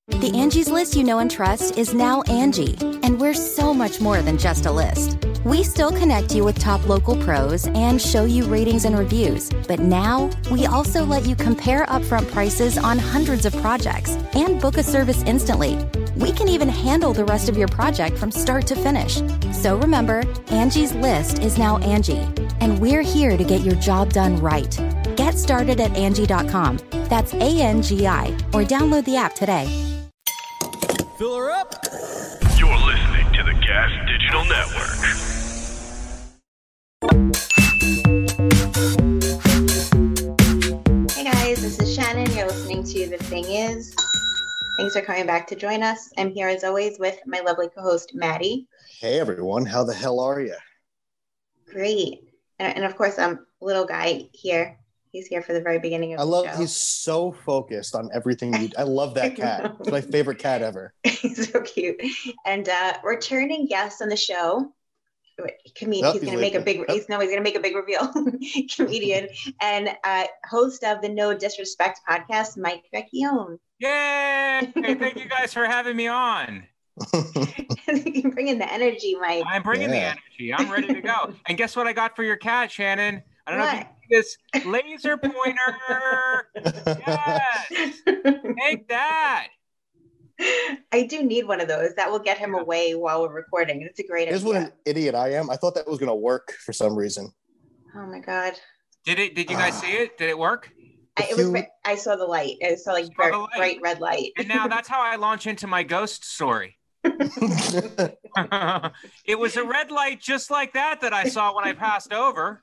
The Angie's List you know and trust is now Angie, and we're so much more than just a list. We still connect you with top local pros and show you ratings and reviews, but now we also let you compare upfront prices on hundreds of projects and book a service instantly. We can even handle the rest of your project from start to finish. So remember, Angie's List is now Angie, and we're here to get your job done right. Get started at Angie.com. That's ANGI, or download the app today. Fill her up. You're listening to the Gas Digital Network. Hey guys, this is Shannon. You're listening to The Thing Is. Thanks for coming back to join us. I'm here as always with my lovely co-host, Maddie. Hey everyone, how the hell are you? Great. And of course, little guy here. He's here for the very beginning of the show. He's so focused on everything you do. I love that cat. It's my favorite cat ever. He's so cute. And returning guest on the show, comedian. He's going to make a big. He's going to make a big reveal. Comedian and host of the No Disrespect podcast, Mike Vecchione. Yay! Thank you guys for having me on. You're bringing the energy, Mike. I'm bringing the energy. I'm ready to go. And guess what I got for your cat, Shannon? I don't know if you see this laser pointer. Yes. Take that. I do need one of those. That will get him away while we're recording. It's a great idea. Here's what an idiot I am. I thought that was going to work for some reason. Oh my God. Did you guys see it? Did it work? I saw the light. I saw like bright red light. And now that's how I launch into my ghost story. It was a red light just like that I saw when I passed over.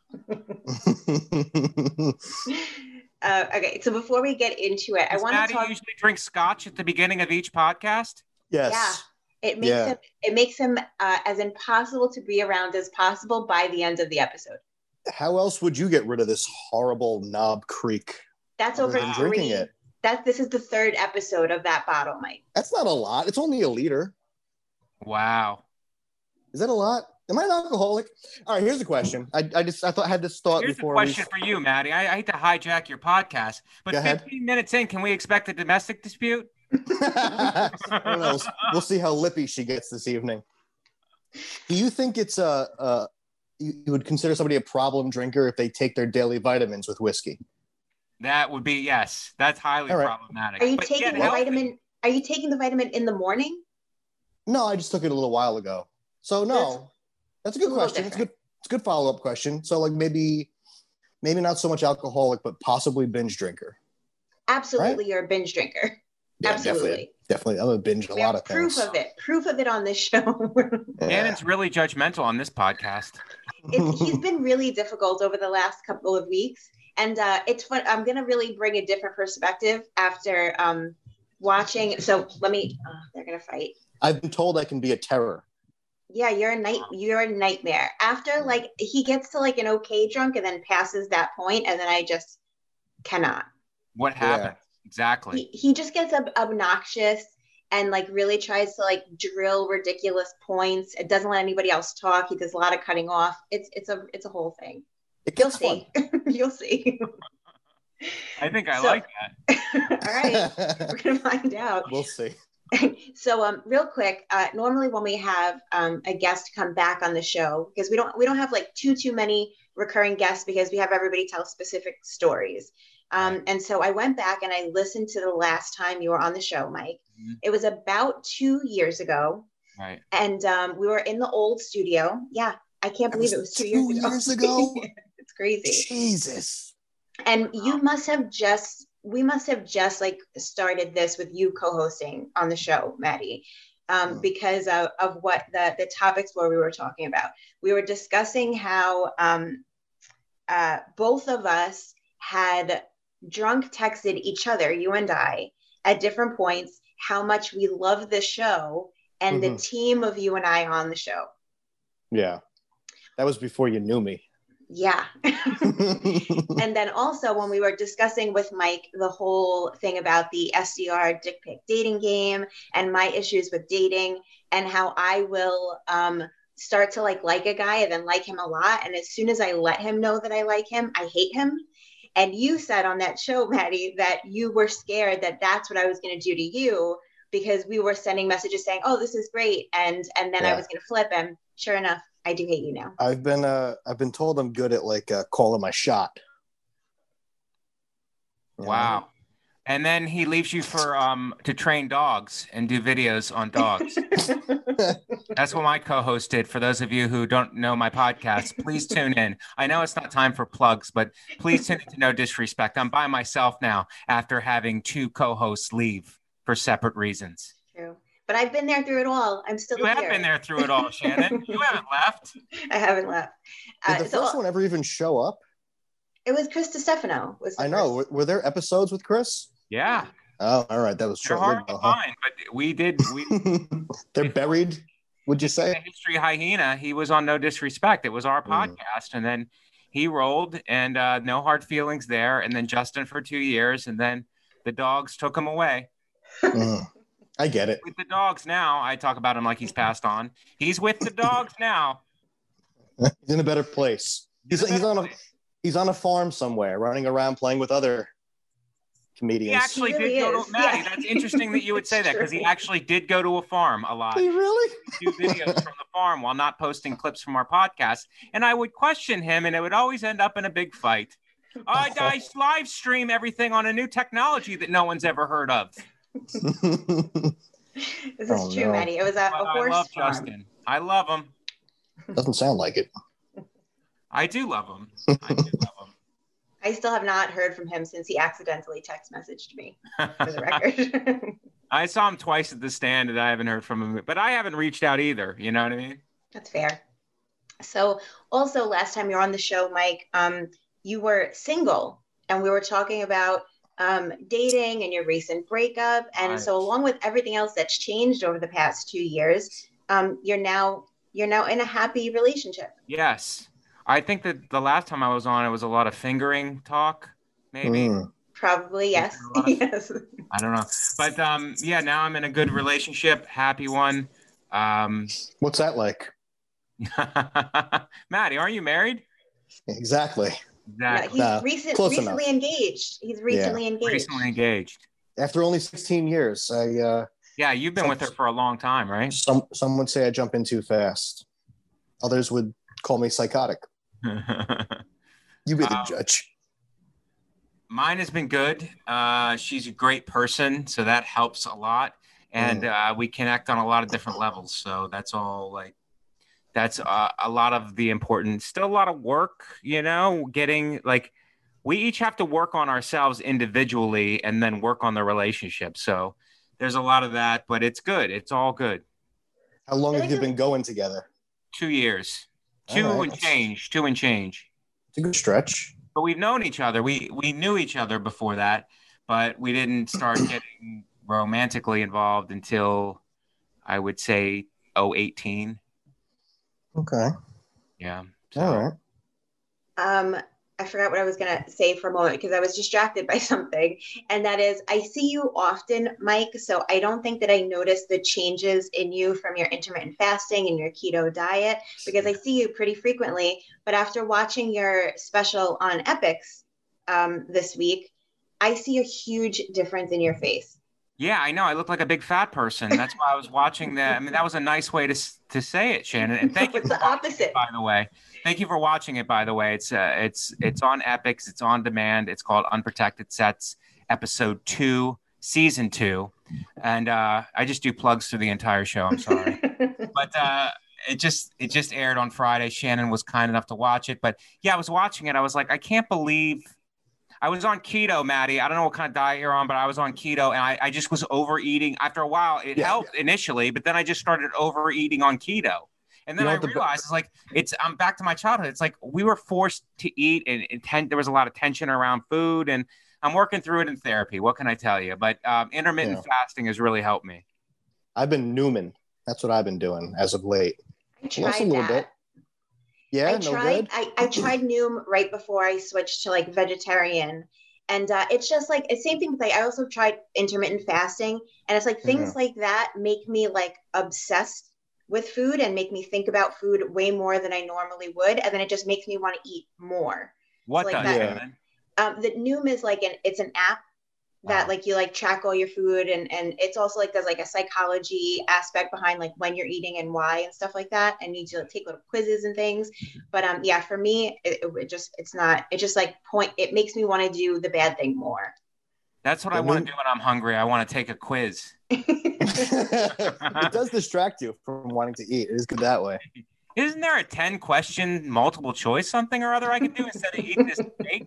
Okay, so before we get into it, I want to talk. Usually drink scotch at the beginning of each podcast. Yes. Yeah, it makes him as impossible to be around as possible by the end of the episode. How else would you get rid of this horrible Knob Creek? That's over drinking it. This is the third episode of that bottle, Mike. That's not a lot. It's only a liter. Wow. Is that a lot? Am I an alcoholic? All right, here's the question. I had this thought here's before. Here's the question for you, Maddie. I hate to hijack your podcast, but 15 minutes in, can we expect a domestic dispute? I don't know. We'll see how lippy she gets this evening. Do you think it's you would consider somebody a problem drinker if they take their daily vitamins with whiskey? That would be, yes. That's highly problematic. Are you taking the vitamin? Are you taking the vitamin in the morning? No, I just took it a little while ago. So no, that's a good question. It's a good follow-up question. So like maybe not so much alcoholic, but possibly binge drinker. Absolutely, right? You're a binge drinker. Yeah, absolutely. Definitely. I'm a binge a lot of things. Proof of it on this show. Shannon's really judgmental on this podcast. He's been really difficult over the last couple of weeks. And it's fun. I'm going to really bring a different perspective after watching. So they're going to fight. I've been told I can be a terror. Yeah, you're a nightmare. After he gets to an okay drunk and then passes that point, and then I just cannot. What happened? Exactly. He just gets obnoxious and really tries to drill ridiculous points. It doesn't let anybody else talk. He does a lot of cutting off. It's a whole thing. You'll see. You'll see. I think I like that. All right, we're gonna find out. We'll see. So, real quick, normally when we have a guest come back on the show, because we don't have too many recurring guests because we have everybody tell specific stories. And so I went back and I listened to the last time you were on the show, Mike. Mm-hmm. It was about 2 years ago. Right. And we were in the old studio. Yeah, I can't believe it was 2 years ago. It's crazy. Jesus. And we must have just started this with you co-hosting on the show, Maddie, because of what the topics were we were talking about. We were discussing how both of us had drunk texted each other, you and I, at different points, how much we love the show and the team of you and I on the show. Yeah. That was before you knew me. Yeah. And then also when we were discussing with Mike the whole thing about the SDR dick pic dating game and my issues with dating and how I will start to like a guy and then like him a lot. And as soon as I let him know that I like him, I hate him. And you said on that show, Maddie, that you were scared that that's what I was going to do to you because we were sending messages saying, "Oh, this is great," and then I was going to flip, and sure enough, I do hate you now. I've been told I'm good at like calling my shot. Wow. And then he leaves you for to train dogs and do videos on dogs. That's what my co-host did. For those of you who don't know my podcast, please tune in. I know it's not time for plugs, but please tune in to No Disrespect. I'm by myself now after having 2 co-hosts leave for separate reasons. True. But I've been there through it all. I'm still here. You have been there through it all, Shannon. You haven't left. I haven't left. Did the first one ever even show up? It was Chris DiStefano. I know. Were there episodes with Chris? Yeah. Oh, all right. That was They're hard to find, but we did. They're buried, would you say? History Hyena, he was on No Disrespect. It was our podcast. And then he rolled, and no hard feelings there. And then Justin for 2 years. And then the dogs took him away. I get it. With the dogs now, I talk about him like he's passed on. He's with the dogs now. He's in a better place. He's on a farm somewhere, running around playing with other comedians. He actually did go to Maddie. Yeah. That's interesting that you would say that, because he actually did go to a farm a lot. He really? Do videos from the farm while not posting clips from our podcast. And I would question him, and it would always end up in a big fight. I live stream everything on a new technology that no one's ever heard of. This is true, Maddie. It was a horse I love farm. Justin. I love him. Doesn't sound like it. I do love him. I still have not heard from him since he accidentally text messaged me, for the record. I saw him twice at the stand, and I haven't heard from him. But I haven't reached out either. You know what I mean? That's fair. So also last time you were on the show, Mike, you were single, and we were talking about dating and your recent breakup. And so along with everything else that's changed over the past 2 years, you're now in a happy relationship. Yes. I think that the last time I was on, it was a lot of fingering talk, maybe. Probably, yes. Yes. I don't know. But now I'm in a good relationship, happy one. What's that like? Maddie, aren't you married? Exactly. Exactly. No, he's recently engaged. He's recently engaged. Recently engaged. After only 16 years. Yeah, you've been with her for a long time, right? Some would say I jump in too fast. Others would call me psychotic. You be the judge. Mine has been good. She's a great person, so that helps a lot. And we connect on a lot of different levels. So that's all that's a lot of the important, still a lot of work, getting we each have to work on ourselves individually and then work on the relationship. So there's a lot of that, but it's good. It's all good. How long have you been going together? 2 years. Two and change. It's a good stretch. But we've known each other. We knew each other before that, but we didn't start getting romantically involved until I would say 2018. Okay. Yeah. So. All right. I forgot what I was going to say for a moment because I was distracted by something. And that is, I see you often, Mike. So I don't think that I noticed the changes in you from your intermittent fasting and your keto diet, because I see you pretty frequently. But after watching your special on Epix this week, I see a huge difference in your face. Yeah, I know. I look like a big fat person. That's why I was watching that. I mean, that was a nice way to say it, Shannon. And thank you. It's the opposite, by the way. Thank you for watching it, by the way. It's on Epix. It's on demand. It's called Unprotected Sets, Episode 2, Season 2. And I just do plugs through the entire show. I'm sorry. But it just aired on Friday. Shannon was kind enough to watch it. But, yeah, I was watching it. I was like, I can't believe – I was on keto, Maddie. I don't know what kind of diet you're on, but I was on keto, and I just was overeating. After a while, it helped initially, but then I just started overeating on keto. And then I realized I'm back to my childhood. It's like we were forced to eat, and there was a lot of tension around food, and I'm working through it in therapy. What can I tell you? But intermittent fasting has really helped me. I've been Newman. That's what I've been doing as of late. I tried a little bit. Yeah, I tried Noom right before I switched to vegetarian. And it's just same thing. I also tried intermittent fasting, and it's things like that make me obsessed with food and make me think about food way more than I normally would. And then it just makes me want to eat more. What so does that? The Noom is it's an app, that Wow. like you like track all your food, and it's also like there's like a psychology aspect behind like when you're eating and why and stuff like that, and you need to like, take little quizzes and things. But yeah, for me it just it's not, it just like it makes me want to do the bad thing more. That's what I I want mean- to do when I'm hungry. I want to take a quiz. It does distract you from wanting to eat. It is good that way. Isn't there a 10-question multiple choice something or other I can do instead of eating this steak?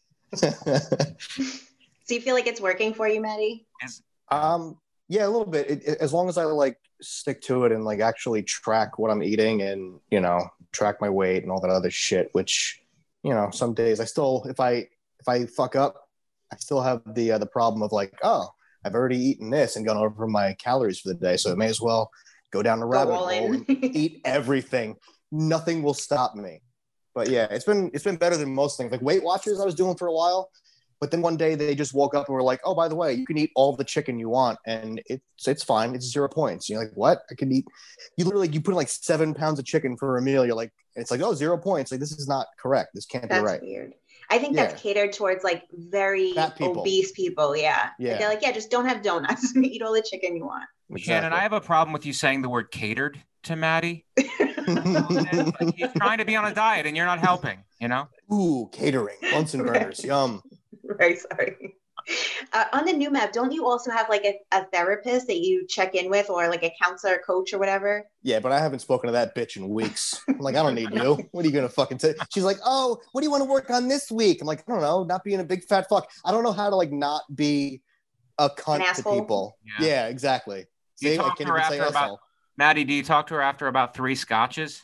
So you feel like it's working for you, Maddie? Yeah, a little bit. As long as I like stick to it and like actually track what I'm eating and track my weight and all that other shit. Which some days I still, if I fuck up, I still have the problem of like, oh, I've already eaten this and gone over my calories for the day, so it may as well go down the rabbit all hole in. and eat everything. Nothing will stop me. But yeah, it's been better than most things. Like Weight Watchers, I was doing for a while. But then one day they just woke up and were like, oh, by the way, you can eat all the chicken you want. And it's fine. It's 0 points. You're like, what? I can eat. You literally, you put in like 7 pounds of chicken for a meal. You're like, it's like, oh, 0 points. Like, this is not correct. This can't That's be right. weird. I think Yeah. that's catered towards like very Fat people. obese people. Yeah. Yeah. Like, they're like, yeah, just don't have donuts and eat all the chicken you want. Shannon, I have a problem with you saying the word catered to Maddie. Like, he's trying to be on a diet and you're not helping, Ooh, catering. Bunsen burners. Yum. Right. Sorry. On the new map, don't you also have like a therapist that you check in with, or like a counselor, coach, or whatever? Yeah, but I haven't spoken to that bitch in weeks. I'm like, I don't need you. What are you going to fucking say? She's like, oh, what do you want to work on this week? I'm like, I don't know. Not being a big fat fuck. I don't know how to like not be a cunt to asshole? people. Yeah. Yeah, exactly. You See, I talk can't to her even say after about- asshole. Maddie, do you talk to her after about 3 scotches?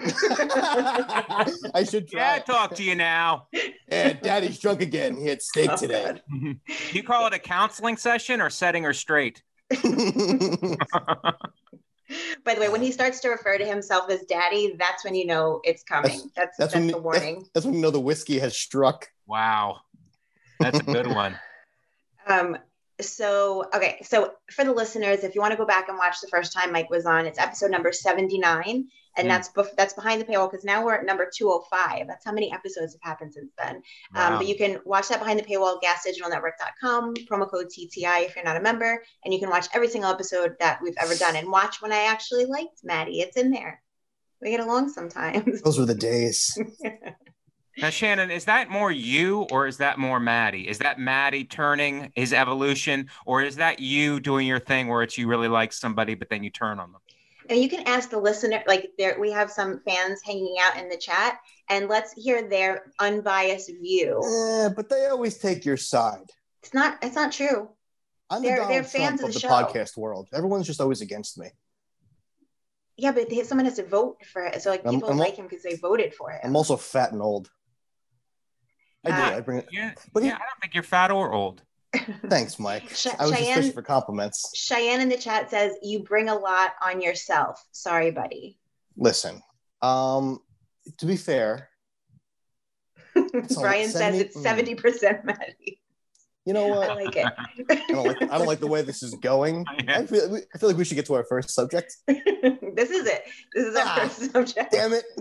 I should try. Yeah, I talk to you now. Yeah, Daddy's drunk again. He had steak Oh, today. God. Do you call it a counseling session or setting her straight? By the way, when he starts to refer to himself as daddy, that's when you know it's coming. That's when the warning. That's when you know the whiskey has struck. Wow. That's a good one. So for the listeners, if you want to go back and watch the first time Mike was on, it's episode number 79, and that's behind the paywall, because now we're at number 205. That's how many episodes have happened since then. Wow. But you can watch that behind the paywall, gasdigitalnetwork.com, promo code TTI if you're not a member, and you can watch every single episode that we've ever done, and watch when I actually liked Maddie. It's in there. We get along sometimes. Those were the days. Now, Shannon, is that more you or is that more Maddie? Is that Maddie turning his evolution, or is that you doing your thing where it's you really like somebody, but then you turn on them? And you can ask the listener, like we have some fans hanging out in the chat, and let's hear their unbiased view. But they always take your side. It's not true. I'm They're the Donald fans Trump of of the the show. podcast world. Everyone's just always against me. Yeah, but someone has to vote for it. So like people I'm- like him because they voted for him. I'm also fat and old. I bring it. Yeah, But I don't think you're fat or old. Thanks, Mike. I was just Cheyenne- fishing for compliments. Cheyenne in the chat says you bring a lot on yourself. Sorry, buddy. Listen, to be fair, Brian says it's 70% Maddie. You know what? I like it. I don't like the way this is going. Yeah. I feel like we should get to our first subject. This is it. This is our first subject. Damn it.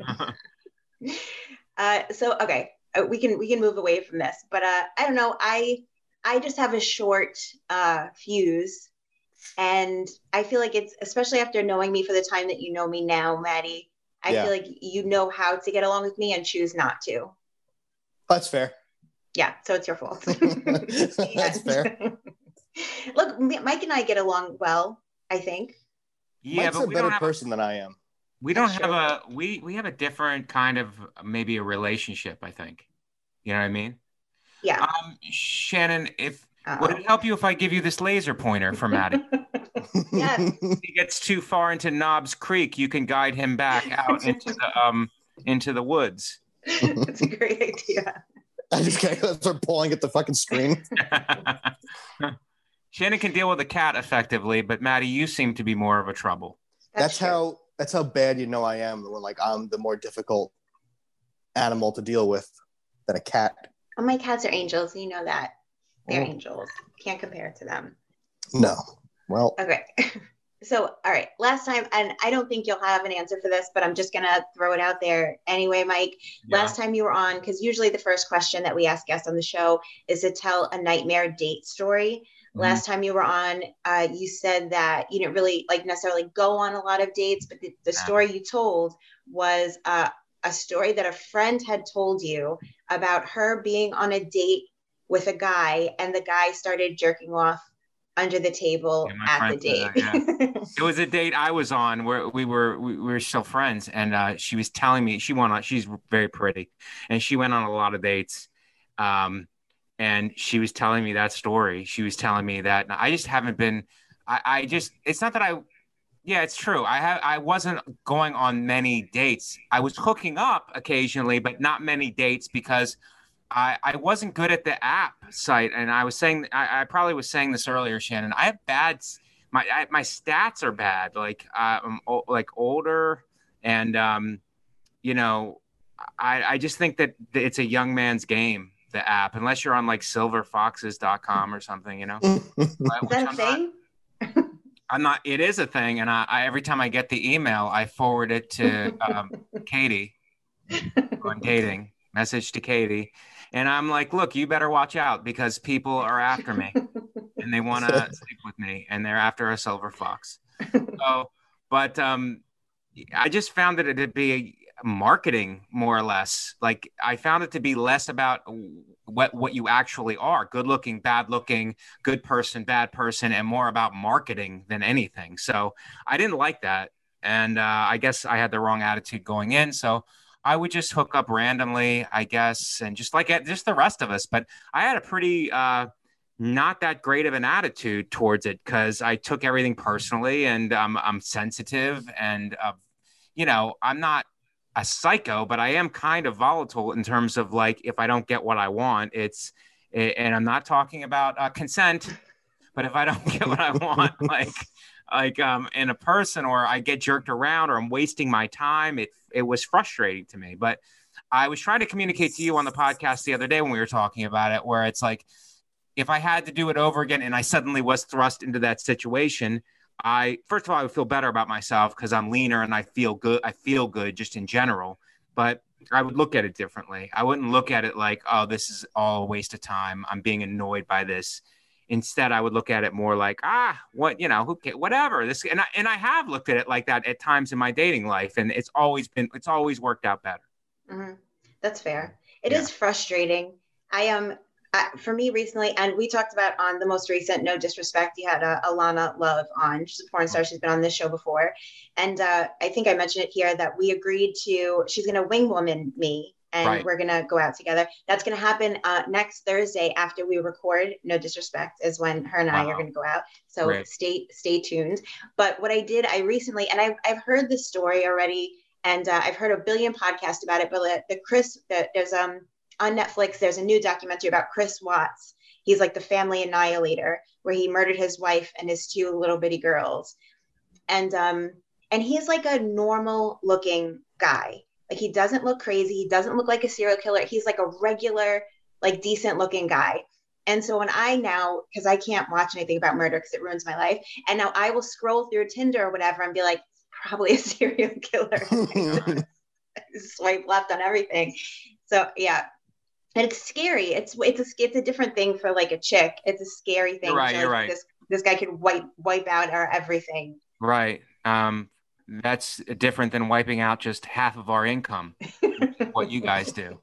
Okay, we can move away from this, but I don't know. I just have a short fuse, and I feel like it's, especially after knowing me for the time that you know me now, Maddie. I feel like you know how to get along with me and choose not to. That's fair. Yeah, so it's your fault. That's fair. Look, Mike and I get along well, I think. Yeah, Mike's but a we better don't have person than I am. we don't That's have a we have a different kind of maybe a relationship, I think. You know what I mean? Yeah. Shannon, would it help you if I give you this laser pointer for Maddie? Yes. If he gets too far into Knobs Creek, you can guide him back out into the woods. That's a great idea. I just can't start pulling at the fucking screen. Shannon can deal with a cat effectively, but Maddie, you seem to be more of a trouble. That's true. how bad you know I am. When like I'm the more difficult animal to deal with than a cat. Oh, my cats are angels. You know that. They're Oh. angels. Can't compare to them. No. Well, Okay. So, all right, last time, and I don't think you'll have an answer for this, but I'm just going to throw it out there anyway, Mike. Yeah. Last time you were on, because usually the first question that we ask guests on the show is to tell a nightmare date story. Mm-hmm. Last time you were on, you said that you didn't really like necessarily go on a lot of dates, but the story you told was a story that a friend had told you about her being on a date with a guy, and the guy started jerking off under the table at the date. It was a date I was on where we were still friends, and she was telling me she's very pretty, and she went on a lot of dates, and she was telling me that story. She was telling me that, and I just haven't been. It's not that yeah, it's true. I wasn't going on many dates. I was hooking up occasionally, but not many dates because I wasn't good at the app site. And I was saying, I probably was saying this earlier, Shannon, I have my stats are bad. Like, I'm like older, and, I just think that it's a young man's game, the app, unless you're on like silverfoxes.com or something, Is that a thing? It is a thing. And I every time I get the email, I forward it to Katie on dating, message to Katie. And I'm like, look, you better watch out because people are after me and they want to sleep with me and they're after a silver fox. So, but I just found that it'd be marketing more or less. Like I found it to be less about what you actually are, good looking, bad looking, good person, bad person, and more about marketing than anything. So I didn't like that. And I guess I had the wrong attitude going in. So I would just hook up randomly, I guess, and just like just the rest of us. But I had a pretty not that great of an attitude towards it because I took everything personally, and I'm sensitive, and I'm not a psycho, but I am kind of volatile in terms of like if I don't get what I want, and I'm not talking about consent, but if I don't get what I want, in a person, or I get jerked around, or I'm wasting my time, it was frustrating to me. But I was trying to communicate to you on the podcast the other day when we were talking about it, where it's like, if I had to do it over again and I suddenly was thrust into that situation, first of all, I would feel better about myself because I'm leaner and I feel good. I feel good just in general, but I would look at it differently. I wouldn't look at it like, oh, this is all a waste of time. I'm being annoyed by this. Instead, I would look at it more like, whatever. And I have looked at it like that at times in my dating life, and it's always worked out better. Mm-hmm. That's fair. It is frustrating. For me recently, and we talked about on the most recent No Disrespect, you had Alana Love on. She's a porn star. She's been on this show before. And I think I mentioned it here that we agreed she's going to wing woman me, and we're going to go out together. That's going to happen next Thursday after we record No Disrespect is when her and I are going to go out. So stay tuned. But what I did, I recently, and I've heard this story already, and I've heard a billion podcasts about it, but there's on Netflix, there's a new documentary about Chris Watts. He's like the family annihilator, where he murdered his wife and his two little bitty girls. And he's like a normal looking guy. Like he doesn't look crazy. He doesn't look like a serial killer. He's like a regular, like decent looking guy. And so when because I can't watch anything about murder because it ruins my life. And now I will scroll through Tinder or whatever and be like, probably a serial killer. Swipe left on everything. So yeah. And it's scary. It's a different thing for like a chick. It's a scary thing. You're right. This guy could wipe out our everything. Right. That's different than wiping out just half of our income, what you guys do.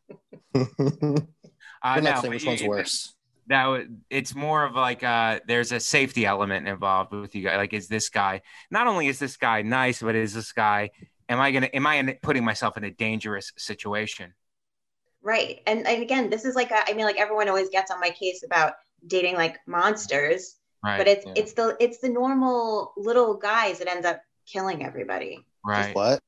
I'm not saying which one's worse. Now it's more of like there's a safety element involved with you guys. Like, is this guy? Not only is this guy nice, but is this guy? Am I putting myself in a dangerous situation? Right. And again, this is like everyone always gets on my case about dating like monsters, right. But it's the normal little guys that ends up killing everybody. Right. What?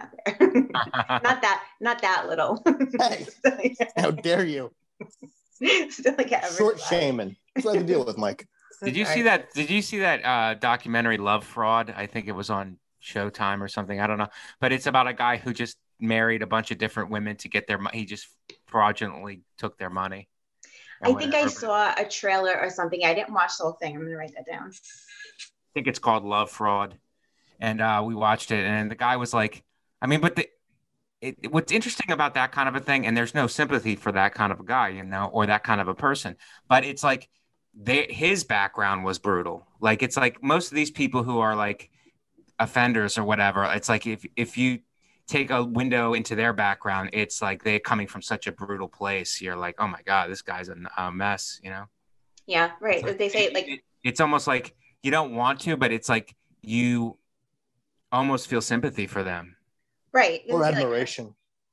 not that little. Hey, how dare you? Still like short shaming. That's what I have to deal with, Mike. Did you see that documentary Love Fraud? I think it was on Showtime or something. I don't know. But it's about a guy who just married a bunch of different women to get their money. He just fraudulently took their money. I think I saw a trailer or something. I didn't watch the whole thing. I'm going to write that down. I think it's called Love Fraud. and we watched it, and the guy was like, I mean, but what's interesting about that kind of a thing, and there's no sympathy for that kind of a guy, you know, or that kind of a person, but it's like his background was brutal. Like, it's like most of these people who are like offenders or whatever, it's like if you take a window into their background, it's like they're coming from such a brutal place. You're like, oh my God, this guy's a mess, you know? Yeah, right. Like, they say like it's almost like you don't want to, but it's like you almost feel sympathy for them. Right. Or admiration.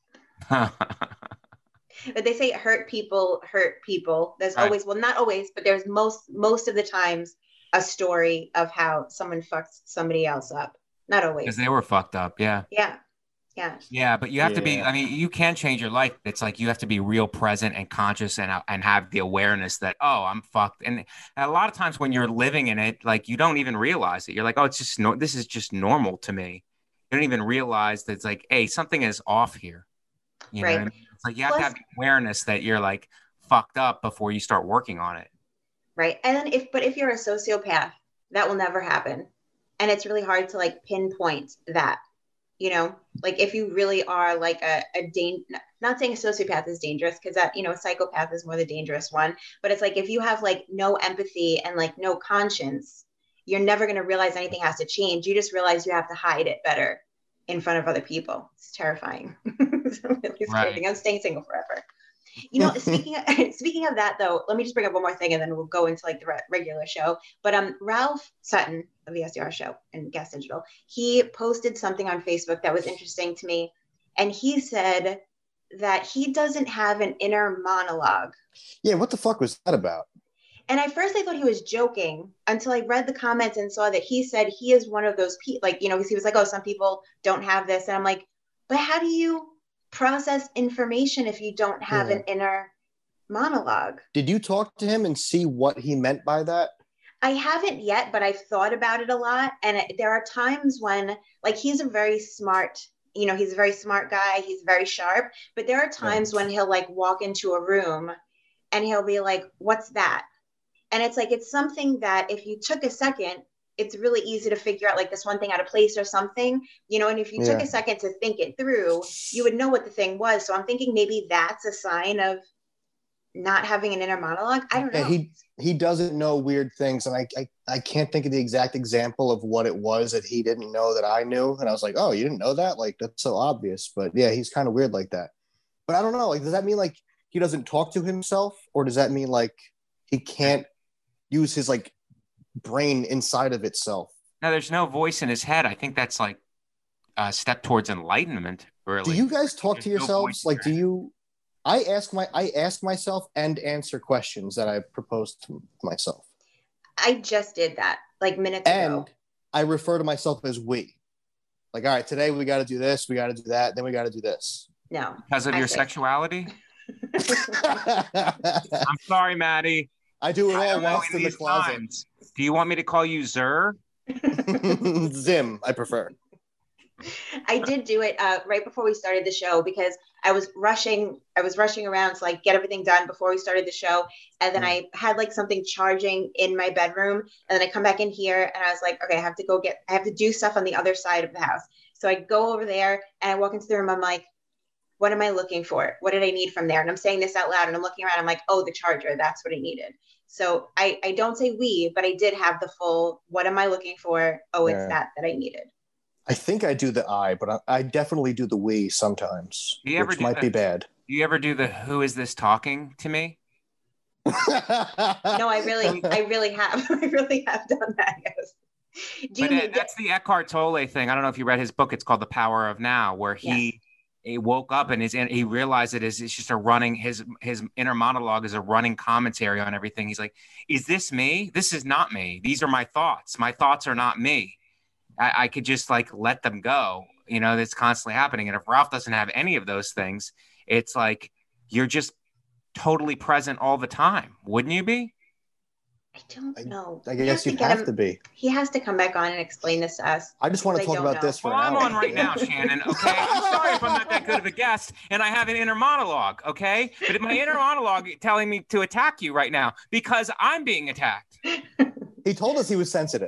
But they say hurt people hurt people. There's always, well, not always, but there's most of the times a story of how someone fucked somebody else up. Not always. Because they were fucked up. Yeah. Yeah. Yeah. Yeah, but you have to be, I mean, you can change your life. It's like you have to be real present and conscious and have the awareness that, oh, I'm fucked. And a lot of times when you're living in it, like you don't even realize it. You're like, oh, it's just this is just normal to me. You don't even realize that it's like, hey, something is off here. You know what I mean? It's like you have to have the awareness that you're like fucked up before you start working on it. Right. And then if you're a sociopath, that will never happen. And it's really hard to like pinpoint that. You know, like if you really are like not saying a sociopath is dangerous, because that, you know, a psychopath is more the dangerous one. But it's like if you have like no empathy and like no conscience, you're never going to realize anything has to change. You just realize you have to hide it better in front of other people. It's terrifying. It's really scary. I'm staying single forever. You know, speaking of that though, let me just bring up one more thing and then we'll go into like the regular show. But Ralph Sutton of the SDR show and Gas Digital, he posted something on Facebook that was interesting to me. And he said that he doesn't have an inner monologue. Yeah, what the fuck was that about? And at first I thought he was joking until I read the comments and saw that he said he is one of those people, like, you know, because he was like, oh, some people don't have this. And I'm like, but how do you process information if you don't have an inner monologue? Did you talk to him and see what he meant by that? I haven't yet, but I've thought about it a lot. And there are times when, like, he's a very smart, you know, he's a very smart guy. He's very sharp. But there are times when he'll like walk into a room and he'll be like, what's that? And it's like, it's something that if you took a second, it's really easy to figure out like this one thing out of place or something, you know, and if you took a second to think it through, you would know what the thing was. So I'm thinking maybe that's a sign of not having an inner monologue. I don't know. He doesn't know weird things. And I can't think of the exact example of what it was that he didn't know that I knew. And I was like, oh, you didn't know that? Like, that's so obvious. But yeah, he's kind of weird like that. But I don't know. Like, does that mean like he doesn't talk to himself? Or does that mean like he can't use his like brain inside of itself? No, there's no voice in his head. I think that's like a step towards enlightenment. Really. Do you guys talk to yourselves? Like, do you? I ask myself and answer questions that I propose to myself. I just did that like minutes ago. And I refer to myself as we. Like, all right, today we got to do this, we got to do that, then we got to do this. No. Because of your sexuality? I'm sorry, Maddie. I do it all whilst in the closet. Times. Do you want me to call you Zer? Zim, I prefer. I did do it right before we started the show because I was rushing around to like get everything done before we started the show. And then I had like something charging in my bedroom. And then I come back in here and I was like, okay, I have to do stuff on the other side of the house. So I go over there and I walk into the room. I'm like, what am I looking for? What did I need from there? And I'm saying this out loud and I'm looking around. I'm like, oh, the charger, that's what I needed. So I don't say we, but I did have the full, what am I looking for? Oh, it's that I needed. I think I do the I, but I definitely do the we sometimes, which might be bad. Do you ever do the who is this talking to me? No, I really have. I really have done that. Yes. That's the Eckhart Tolle thing. I don't know if you read his book. It's called The Power of Now, where he woke up and he realized it's just a running, his inner monologue is a running commentary on everything. He's like, is this me? This is not me. These are my thoughts. My thoughts are not me. I could just like let them go, you know, that's constantly happening. And if Ralph doesn't have any of those things, it's like, you're just totally present all the time. Wouldn't you be? I don't know. I guess you have to be. He has to come back on and explain this to us. I just want to talk about this for an hour. I'm on right now, Shannon. Okay. I'm sorry if I'm not that good of a guest and I have an inner monologue. Okay. But my inner monologue telling me to attack you right now because I'm being attacked. He told us he was sensitive.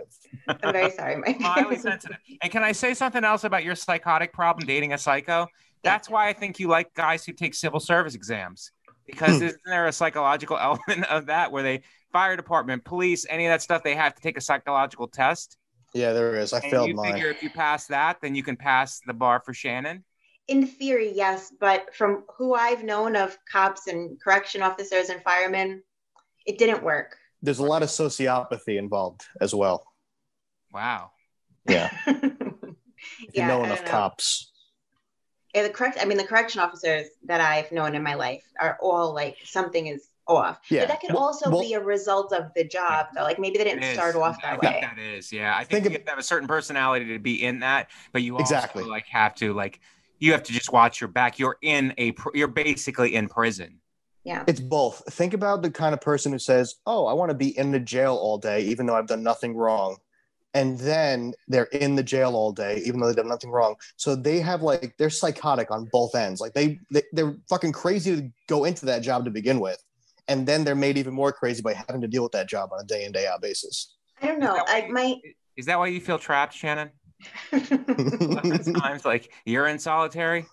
I'm very sorry, Mike. Highly sensitive. And can I say something else about your psychotic problem dating a psycho? That's why I think you like guys who take civil service exams, because isn't there a psychological element of that where they fire department, police, any of that stuff, they have to take a psychological test? Yeah, there is. I failed you mine. Figure if you pass that, then you can pass the bar for Shannon. In theory, yes, but from who I've known of cops and correction officers and firemen, it didn't work. There's a lot of sociopathy involved as well. Wow. Yeah. If you know enough cops. Yeah, the correction officers that I've known in my life are all like something is off. Yeah. But that could also be a result of the job, though. Like maybe they didn't start off that way. That is, yeah. I think you have to have a certain personality to be in that, but you also you have to just watch your back. You're basically in prison. Yeah. It's both. Think about the kind of person who says, "Oh, I want to be in the jail all day, even though I've done nothing wrong." And then they're in the jail all day, even though they've done nothing wrong. So they have they're psychotic on both ends. Like they're fucking crazy to go into that job to begin with. And then they're made even more crazy by having to deal with that job on a day in, day out basis. I don't know. Is that why you feel trapped, Shannon? Sometimes you're in solitary.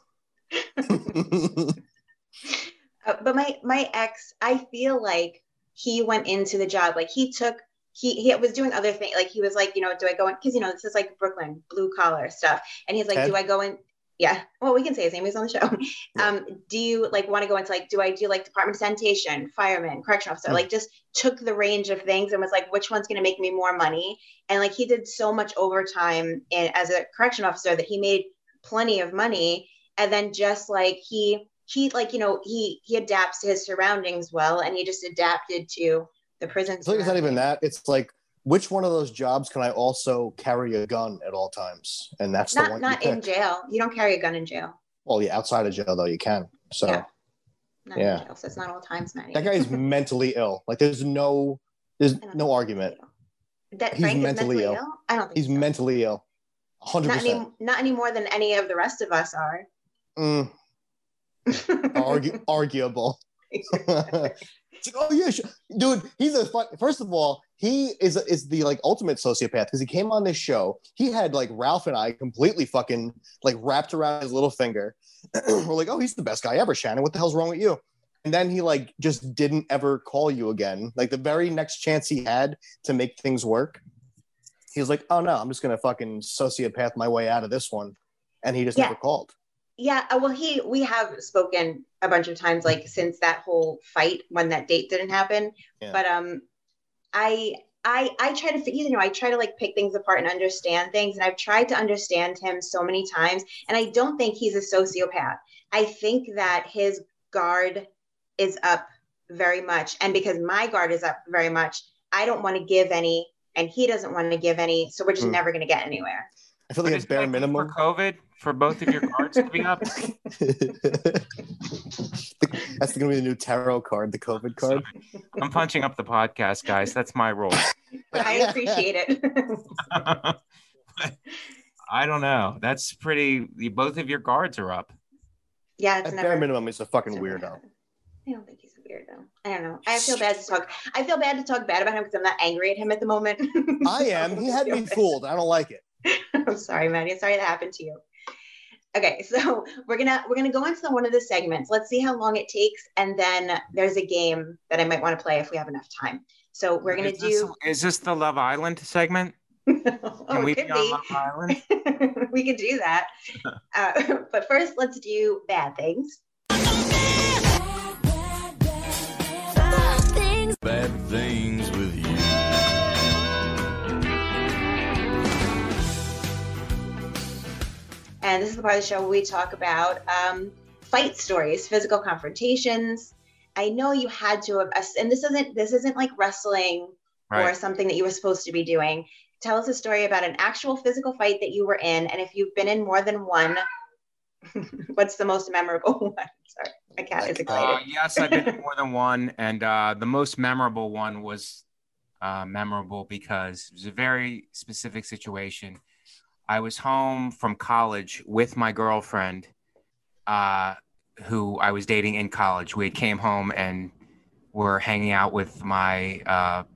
But my ex, I feel like he went into the job, he was doing other things. Like he was like, do I go in? Because, this is like Brooklyn blue collar stuff. And he's like, Ted? do I go in? Yeah. Well, we can say his name. He's on the show. Yeah. Do you want to go into do I do Department of Sanitation, fireman, correction officer? Just took the range of things and was like, which one's going to make me more money? And he did so much overtime as a correction officer that he made plenty of money. And then just he adapts to his surroundings well, and he just adapted to the prison. I think it's not even that. It's which one of those jobs can I also carry a gun at all times? And that's the one. Not in jail. You don't carry a gun in jail. Well, yeah, outside of jail though you can. So yeah. Not in jail, so it's not all times, Maddie. That guy is mentally ill. There's no argument. That Frank is mentally ill? I don't think he's mentally ill. 100%. Not any more than any of the rest of us are. Arguable. It's oh yeah, dude. He's first of all, he is the ultimate sociopath because he came on this show. He had Ralph and I completely fucking wrapped around his little finger. We're like, oh, he's the best guy ever, Shannon. What the hell's wrong with you? And then he just didn't ever call you again. The very next chance he had to make things work, he was like, oh no, I'm just gonna fucking sociopath my way out of this one, and he just never called. Yeah, well, we have spoken a bunch of times, since that whole fight when that date didn't happen. Yeah. But I try to, I try to pick things apart and understand things, and I've tried to understand him so many times, and I don't think he's a sociopath. I think that his guard is up very much, and because my guard is up very much, I don't want to give any, and he doesn't want to give any, so we're just never going to get anywhere. I feel like it's bare minimum for COVID for both of your cards to be up. That's going to be the new tarot card, the COVID card. Sorry. I'm punching up the podcast, guys. That's my role. I appreciate it. I don't know. That's pretty. Both of your guards are up. Yeah, it's at bare minimum, he's a fucking weirdo. I don't think he's a weirdo. I don't know. I feel bad to talk bad about him because I'm not angry at him at the moment. I am. He had me fooled. I don't like it. I'm sorry, Maddie. I'm sorry that happened to you. Okay, so we're gonna go into one of the segments. Let's see how long it takes, and then there's a game that I might want to play if we have enough time. So we're gonna do. Is this the Love Island segment? Can we be on Love Island? We can do that. But first, let's do bad things. Bad things with you. And this is the part of the show where we talk about fight stories, physical confrontations. I know you had to have, and this isn't like wrestling or something that you were supposed to be doing. Tell us a story about an actual physical fight that you were in, and if you've been in more than one, what's the most memorable one? Sorry, my cat is excited. Yes, I've been in more than one, and the most memorable one was memorable because it was a very specific situation. I was home from college with my girlfriend, who I was dating in college. We came home and were hanging out with my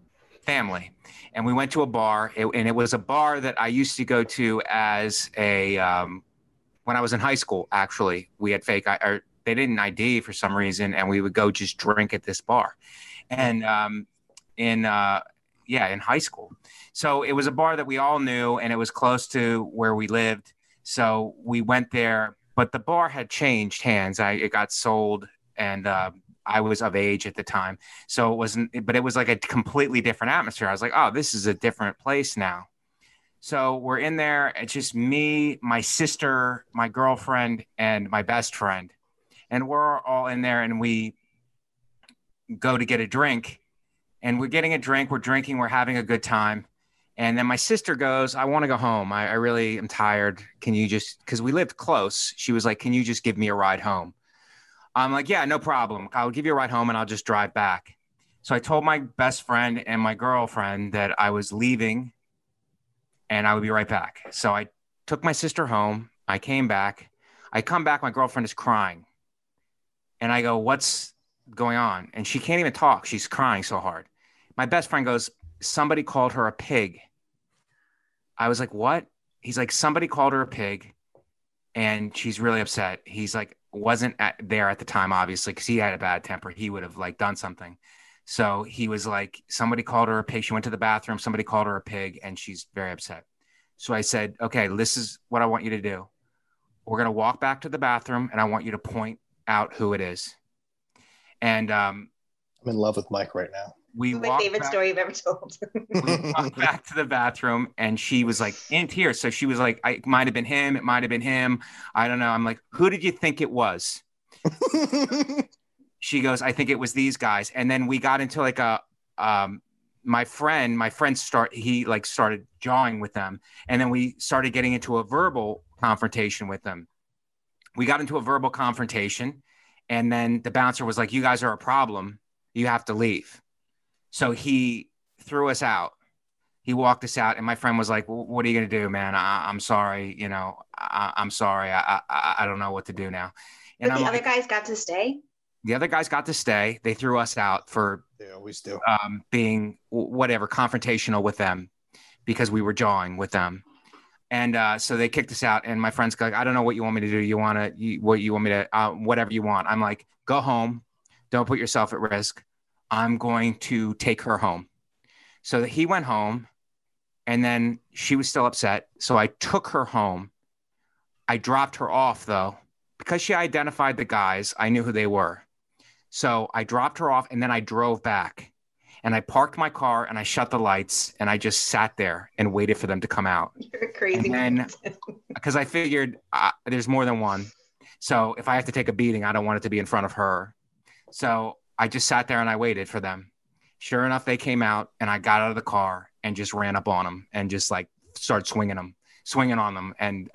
family, and we went to a bar, and it was a bar that I used to go to as a when I was in high school. Actually, we had or they didn't ID for some reason, and we would go just drink at this bar, and in high school. So it was a bar that we all knew, and it was close to where we lived. So we went there, but the bar had changed hands. It got sold, and I was of age at the time. So it wasn't, but it was like a completely different atmosphere. I was like, oh, this is a different place now. So we're in there. It's just me, my sister, my girlfriend, and my best friend. And we're all in there, and we go to get a drink, and we're getting a drink. We're drinking. We're having a good time. And then my sister goes, I want to go home. I really am tired. Can you just, because we lived close. She was like, can you just give me a ride home? I'm like, yeah, no problem. I'll give you a ride home and I'll just drive back. So I told my best friend and my girlfriend that I was leaving and I would be right back. So I took my sister home. I came back. I come back. My girlfriend is crying. And I go, what's going on? And she can't even talk. She's crying so hard. My best friend goes, somebody called her a pig. I was like, what? He's like, somebody called her a pig and she's really upset. He's like, wasn't there at the time, obviously, because he had a bad temper. He would have like done something. So he was like, somebody called her a pig. She went to the bathroom. Somebody called her a pig and she's very upset. So I said, okay, this is what I want you to do. We're going to walk back to the bathroom and I want you to point out who it is. And I'm in love with Mike right now. My favorite story you've ever told. We walked back to the bathroom and she was like in tears. So she was like, it might have been him. It might have been him. I don't know. I'm like, who did you think it was? She goes, I think it was these guys. And then we got into like my friend started jawing with them. And then we started getting into a verbal confrontation with them. We got into a verbal confrontation. And then the bouncer was like, you guys are a problem. You have to leave. So he threw us out. He walked us out. And my friend was like, well, what are you going to do, man? I'm sorry. You know, I'm sorry. I don't know what to do now. And but the other guys got to stay? The other guys got to stay. They threw us out for being whatever, confrontational with them because we were jawing with them. And so they kicked us out. And my friend's like, I don't know what you want me to do. What you want me to, whatever you want. I'm like, go home. Don't put yourself at risk. I'm going to take her home. So he went home and then she was still upset. So I took her home. I dropped her off though, because she identified the guys. I knew who they were. So I dropped her off and then I drove back and I parked my car and I shut the lights and I just sat there and waited for them to come out. You're a crazy person. Because I figured there's more than one. So if I have to take a beating, I don't want it to be in front of her. So I just sat there and I waited for them. Sure enough, they came out and I got out of the car and just ran up on them and just like started swinging on them.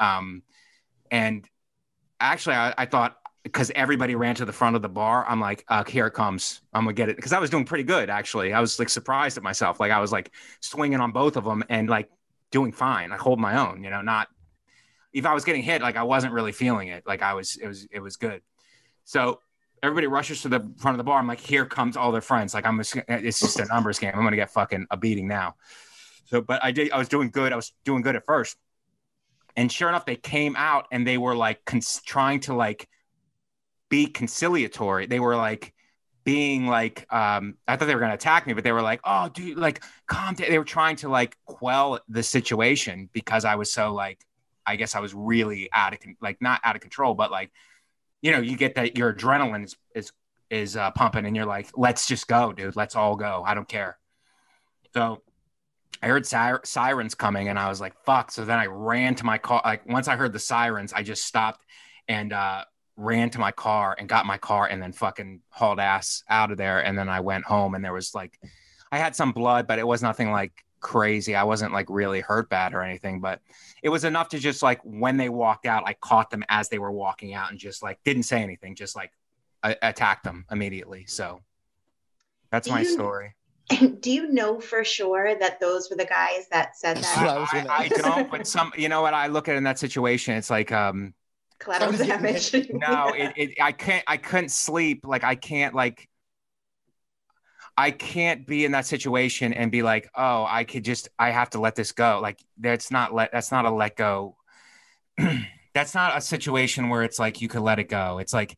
And actually I thought, because everybody ran to the front of the bar, I'm like, here it comes. I'm gonna get it. Because I was doing pretty good, actually. I was like surprised at myself. Like I was like swinging on both of them and like doing fine. I hold my own, you know, not if I was getting hit, like I wasn't really feeling it. Like it was good. So everybody rushes to the front of the bar. I'm like, here comes all their friends. Like it's just a numbers game. I'm going to get fucking a beating now. So, but I was doing good. I was doing good at first. And sure enough, they came out and they were like trying to like be conciliatory. They were like being like, I thought they were going to attack me, but they were like, oh dude, like calm down. They were trying to like quell the situation because I was so like, I guess I was really not out of control, but like, you know, you get that your adrenaline is pumping and you're like, let's just go, dude. Let's all go. I don't care. So I heard sirens coming and I was like, fuck. So then I ran to my car. Like once I heard the sirens, I just stopped and ran to my car and got my car and then fucking hauled ass out of there. And then I went home and there was like, I had some blood, but it was nothing like crazy. I wasn't like really hurt bad or anything, but it was enough to just like when they walked out, I caught them as they were walking out and just like didn't say anything, just like attacked them immediately. So that's my story. Do you know for sure that those were the guys that said that? I don't, but you know what I look at in that situation, it's like collateral damage. No, I couldn't sleep. Like I can't like I can't be in that situation and be like, oh, I have to let this go. Like that's not a let go. That's not a situation where it's like you could let it go. It's like,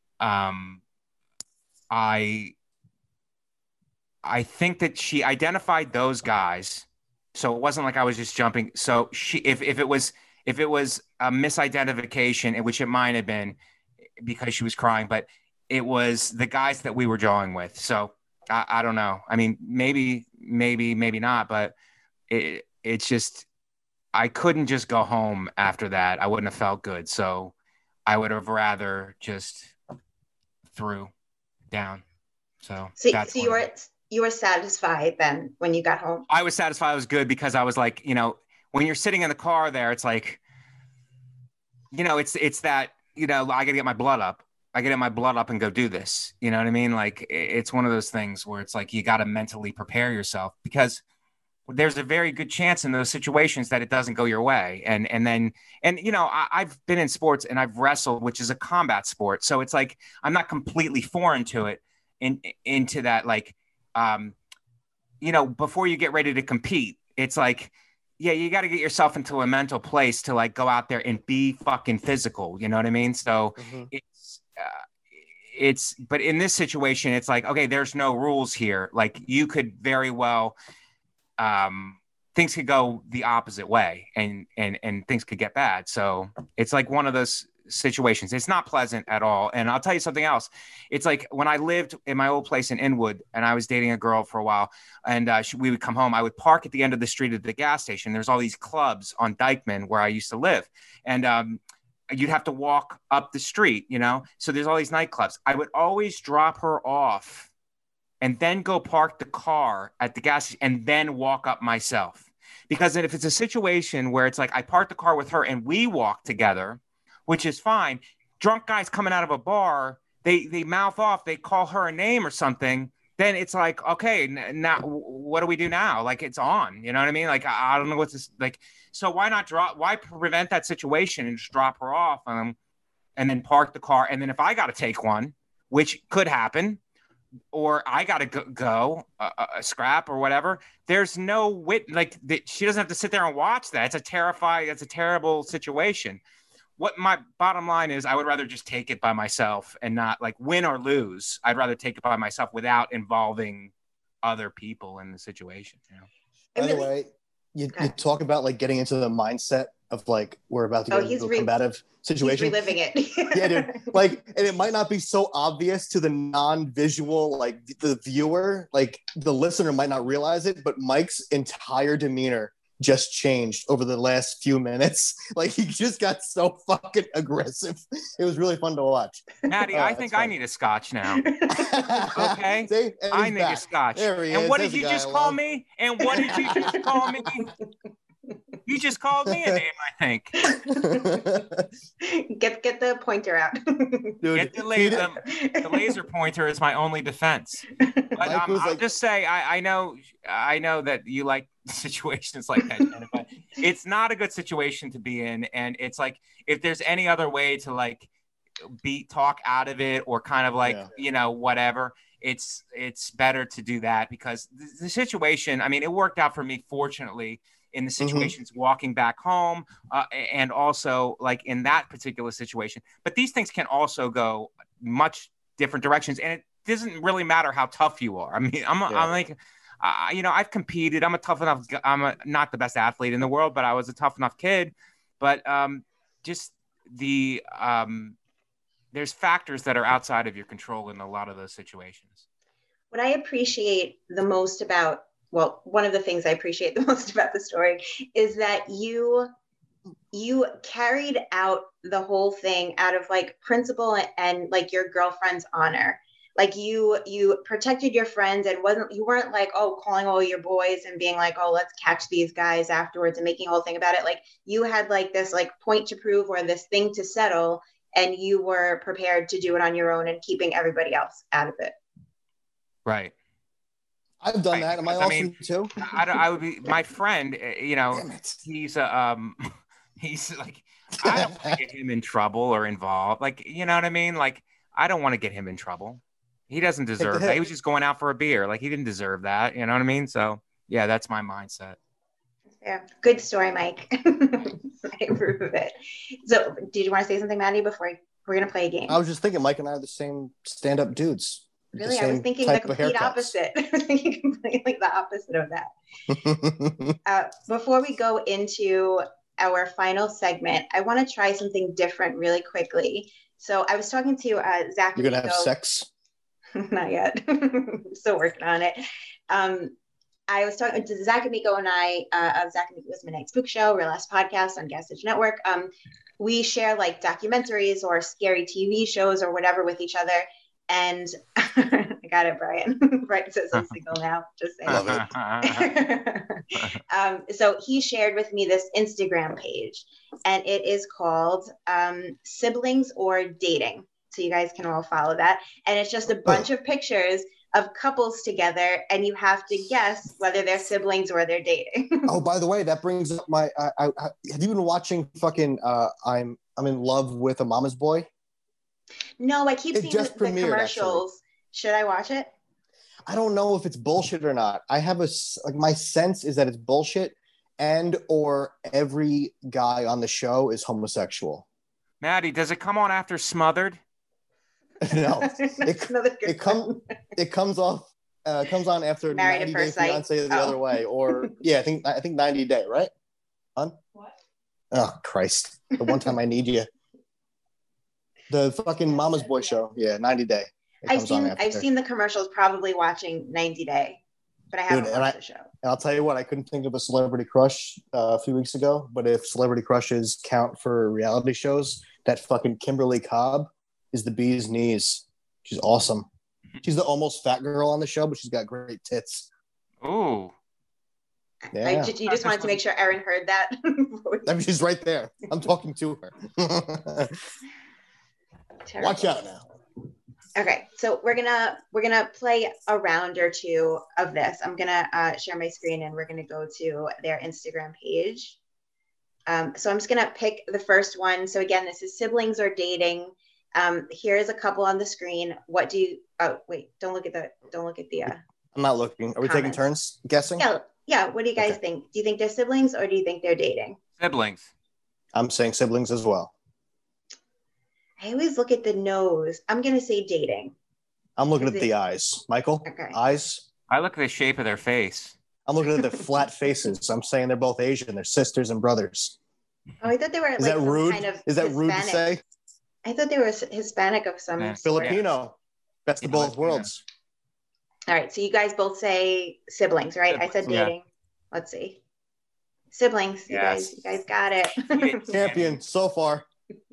I think that she identified those guys, so it wasn't like I was just jumping. So if it was a misidentification, in which it might have been because she was crying, but it was the guys that we were jawing with. So I don't know. I mean, maybe not, but it's just I couldn't just go home after that. I wouldn't have felt good. So I would have rather just threw down. So you were satisfied then when you got home? I was satisfied. I was good because I was like, when you're sitting in the car there, it's like, it's that, I got to get my blood up. I get my blood up and go do this. You know what I mean? Like it's one of those things where it's like, you got to mentally prepare yourself because there's a very good chance in those situations that it doesn't go your way. And I've been in sports and I've wrestled, which is a combat sport. So it's like, I'm not completely foreign to it into that, like, before you get ready to compete, it's like, yeah, you got to get yourself into a mental place to like go out there and be fucking physical. You know what I mean? So but in this situation, it's like, okay, there's no rules here. Like you could very well, things could go the opposite way and things could get bad. So it's like one of those situations. It's not pleasant at all. And I'll tell you something else. It's like when I lived in my old place in Inwood and I was dating a girl for a while and we would come home, I would park at the end of the street at the gas station. There's all these clubs on Dykeman where I used to live. And, you'd have to walk up the street, so there's all these nightclubs. I would always drop her off and then go park the car at the gas station and then walk up myself. Because if it's a situation where it's like I park the car with her and we walk together, which is fine, drunk guys coming out of a bar, they mouth off, they call her a name or something, then it's like, okay, now what do we do now? Like it's on, you know what I mean? Like, I don't know what this, like, so why prevent that situation and just drop her off and then park the car. And then if I got to take one, which could happen, or I got to go a scrap or whatever, there's no she doesn't have to sit there and watch that. That's a terrible situation. What my bottom line is, I would rather just take it by myself and not like win or lose. I'd rather take it by myself without involving other people in the situation. By the way, you talk about like getting into the mindset of like we're about to get into a combative situation. He's reliving it. Yeah, dude. Like, and it might not be so obvious to the non-visual, like the viewer, like the listener might not realize it, but Mike's entire demeanor just changed over the last few minutes. Like he just got so fucking aggressive. It was really fun to watch. Maddie, I think I need a scotch now. Okay? See? I need a scotch. And what did you just call me? And what did you just call me? You just called me a name, I think. Get the pointer out. Dude, get the laser pointer is my only defense. But I'll just say I know that you like situations like that, but it's not a good situation to be in. And it's like if there's any other way to like talk out of it or kind of like whatever, it's better to do that because the situation, I mean, it worked out for me fortunately in the situations walking back home and also like in that particular situation. But these things can also go much different directions. And it doesn't really matter how tough you are. I mean, I'm like, I've competed. I'm not the best athlete in the world, but I was a tough enough kid. But just there's factors that are outside of your control in a lot of those situations. What I appreciate the most about one of the things I appreciate the most about the story is that you carried out the whole thing out of like principle and like your girlfriend's honor. Like you protected your friends and you weren't like, calling all your boys and being like, let's catch these guys afterwards and making a whole thing about it. Like you had like this like point to prove or this thing to settle and you were prepared to do it on your own and keeping everybody else out of it. Right. I've done that. Am I awesome too? I would be my friend. He's like, I don't want to get him in trouble or involved. Like, you know what I mean? Like, I don't want to get him in trouble. He doesn't deserve that. He was just going out for a beer. Like, he didn't deserve that. You know what I mean? So, yeah, that's my mindset. Yeah, good story, Mike. I approve of it. So, did you want to say something, Maddie, before we're going to play a game? I was just thinking Mike and I are the same stand-up dudes. Really? I was thinking the complete opposite. I was thinking completely the opposite of that. Before we go into our final segment, I want to try something different really quickly. So I was talking to Zach. You're going to have sex? Not yet. Still working on it. I was talking to Zach Amico and I of Zach Amico's Midnight Spook Show, Real Last Podcast on Gas Station Network. We share like documentaries or scary TV shows or whatever with each other. And I got it, Brian. Brian says I'm single now. Just saying. Love it. So he shared with me this Instagram page, and it is called Siblings or Dating. So you guys can all follow that. And it's just a bunch of pictures of couples together, and you have to guess whether they're siblings or they're dating. Oh, by the way, that brings up my. Have you been watching fucking? I'm in love with a mama's boy. No, I keep seeing the commercials. Actually. Should I watch it? I don't know if it's bullshit or not. I have my sense is that it's bullshit, and or every guy on the show is homosexual. Maddie, does it come on after Smothered? No, it comes on after Married 90 Day Fiance the other way, or I think 90 Day, right? What? Oh Christ! The one time I need you. The fucking Mama's Boy show, 90 Day. I've seen the commercials. Probably watching 90 Day, but I haven't watched the show. And I'll tell you what, I couldn't think of a celebrity crush a few weeks ago. But if celebrity crushes count for reality shows, that fucking Kimberly Cobb is the bee's knees. She's awesome. She's the almost fat girl on the show, but she's got great tits. Ooh. Yeah. You just wanted to make sure Erin heard that. I mean, she's right there. I'm talking to her. Watch out now. Okay, so we're gonna play a round or two of this. I'm gonna share my screen, and we're gonna go to their Instagram page. So I'm just gonna pick the first one. So again, this is siblings or dating. Here's a couple on the screen. What do you? Oh wait, don't look at the. I'm not looking. Are we taking turns guessing? Yeah. What do you guys think? Do you think they're siblings or do you think they're dating? Siblings. I'm saying siblings as well. I always look at the nose. I'm gonna say dating. I'm looking at the eyes. Michael? Okay. Eyes? I look at the shape of their face. I'm looking at their flat faces. I'm saying they're both Asian. They're sisters and brothers. Oh, I thought they were Is that rude? Is that rude to say? I thought they were Hispanic of some sort. Filipino. Best of both worlds. All right. So you guys both say siblings, right? I said dating. Yeah. Let's see. Siblings. Yes. You guys got it. Champion so far.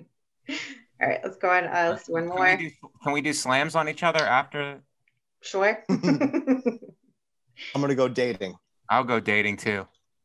All right, let's go on. Let's do one more. Can we do slams on each other after? Sure. I'm going to go dating. I'll go dating too.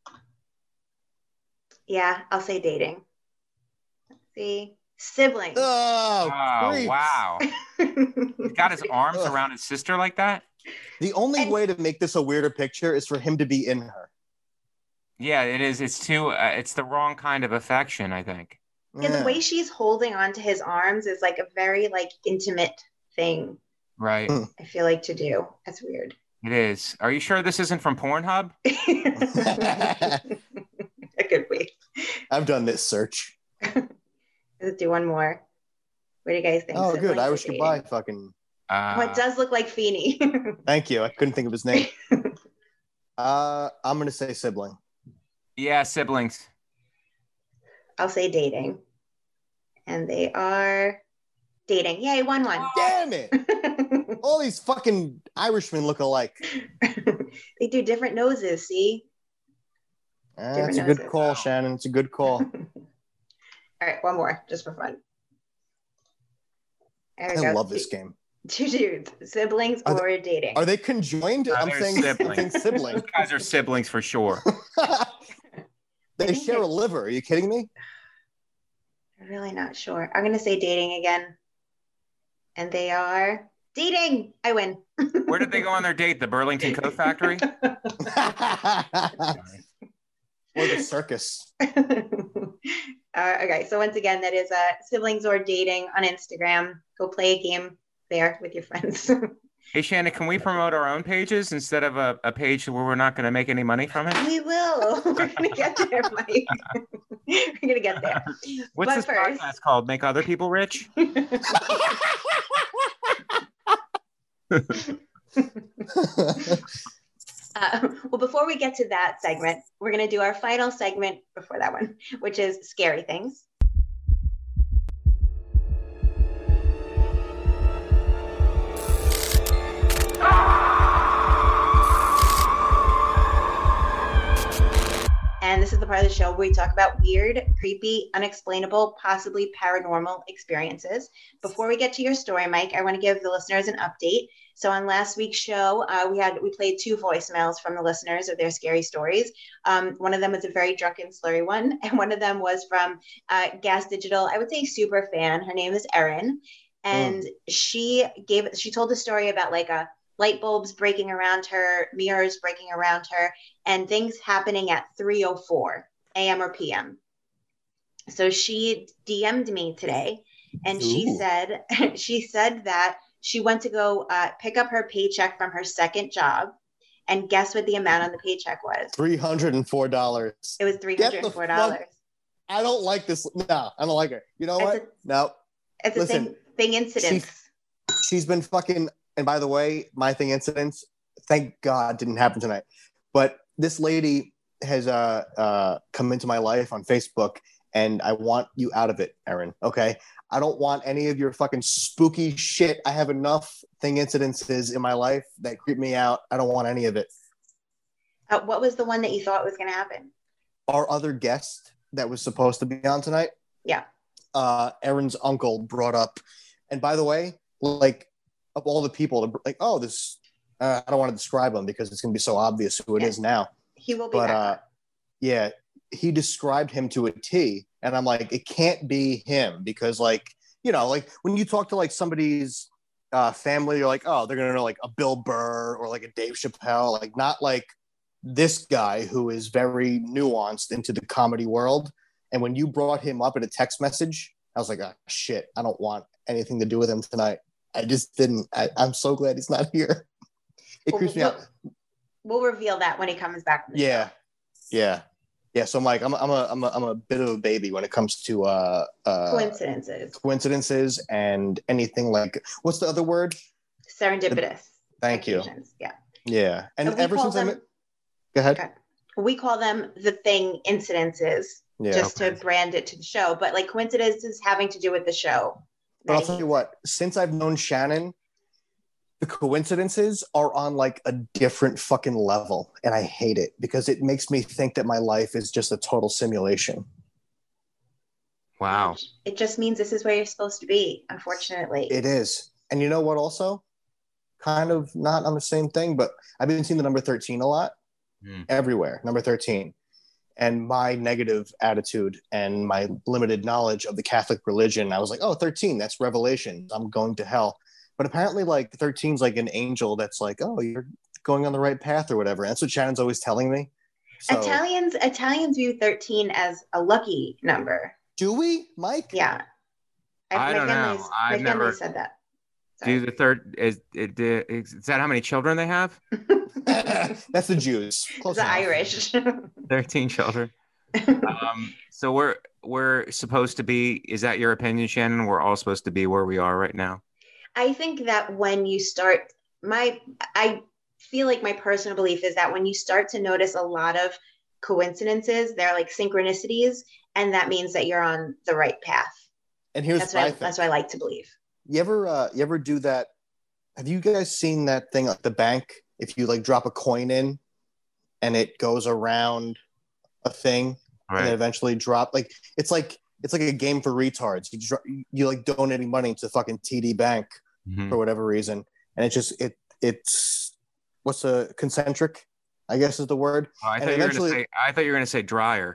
Yeah, I'll say dating. Let's see. Siblings. Oh wow. He's got his arms around his sister like that? The only way to make this a weirder picture is for him to be in her. Yeah, it is. It's it's the wrong kind of affection, I think. Yeah, the way she's holding onto his arms is like a very intimate thing. Right. I feel like to do. That's weird. It is. Are you sure this isn't from Pornhub? It could be. I've done this search. Let's do one more. What do you guys think? Oh, good. Irish Goodbye. Fucking. It does look like Feeney. Thank you. I couldn't think of his name. I'm going to say sibling. Yeah, siblings. I'll say dating. And they are dating. Yay, won one. Damn it. All these fucking Irishmen look alike. They do different noses, see? That's a good call, Shannon. It's a good call. All right, one more, just for fun. I love this game. Two dudes, siblings or dating. Are they conjoined? I'm saying siblings. Those guys are siblings for sure. They share a liver. Are you kidding me? I'm really not sure. I'm going to say dating again. And they are dating. I win. Where did they go on their date? The Burlington Coat Factory? Or the circus. Okay, so once again, that is siblings or dating on Instagram. Go play a game there with your friends. Hey, Shannon, can we promote our own pages instead of a page where we're not going to make any money from it? We will. We're going to get there, Mike. We're going to get there. What's But this first- podcast called? Make Other People Rich? Well, before we get to that segment, we're going to do our final segment before that one, which is scary things. And this is the part of the show where we talk about weird, creepy, unexplainable, possibly paranormal experiences. Before we get to your story, Mike, I want to give the listeners an update. So on last week's show, we played 2 voicemails from the listeners of their scary stories. One of them was a very drunken, slurry one, and one of them was from Gas Digital. I would say super fan. Her name is Erin, and she told a story about like light bulbs breaking around her, mirrors breaking around her, and things happening at 3:04 a.m. or p.m. So she DM'd me today, and she said that she went to go pick up her paycheck from her second job, and guess what the amount on the paycheck was? $304. It was $304. I don't like this. No, I don't like her. You know what? No. It's Listen, a thing incident. She's been fucking. And by the way, my thing incidents, thank God, didn't happen tonight. But this lady has come into my life on Facebook, and I want you out of it, Erin. Okay, I don't want any of your fucking spooky shit. I have enough thing incidences in my life that creep me out. I don't want any of it. What was the one that you thought was going to happen? Our other guest that was supposed to be on tonight. Yeah. Erin's uncle brought up, and by the way, like, of all the people, like, oh, this, I don't want to describe him because it's going to be so obvious who it is now. He will be back. Yeah, he described him to a T, and I'm like, it can't be him because, like, you know, like when you talk to like somebody's family, you're like, oh, they're going to know like a Bill Burr or like a Dave Chappelle, like not like this guy who is very nuanced into the comedy world. And when you brought him up in a text message, I was like, oh, shit, I don't want anything to do with him tonight. I just didn't. I'm so glad he's not here. It creeps me out. We'll reveal that when he comes back. Yeah. So I'm like, I'm a bit of a baby when it comes to coincidences and anything like, what's the other word? Serendipitous. Thank you. Yeah. And so ever since go ahead. Okay. We call them the thing incidences, to brand it to the show. But like coincidences having to do with the show. But I'll tell you what, since I've known Shannon, the coincidences are on like a different fucking level. And I hate it because it makes me think that my life is just a total simulation. Wow. It just means this is where you're supposed to be, unfortunately. It is. And you know what also? Kind of not on the same thing, but I've been seeing the number 13 a lot. Everywhere, number 13. And my negative attitude and my limited knowledge of the Catholic religion, I was like, oh, 13, that's revelation. I'm going to hell. But apparently, like, 13 is like an angel that's like, oh, you're going on the right path or whatever. And that's what Shannon's always telling me. So, Italians view 13 as a lucky number. Do we, Mike? Yeah. I don't know. I've never said that. Do the third is that how many children they have? That's the Jews. Close enough. Irish. 13 children. So we're supposed to be. Is that your opinion, Shannon? We're all supposed to be where we are right now. I think that when you start, I feel like my personal belief is that when you start to notice a lot of coincidences, they're like synchronicities, and that means that you're on the right path. And here's that's what I like to believe. You ever do that? Have you guys seen that thing at the bank? If you like drop a coin in and it goes around a thing and then eventually drop, like it's like a game for retards. You like donating money to fucking TD Bank for whatever reason. And it's what's a concentric, I guess is the word. Oh, I thought you were going to say dryer.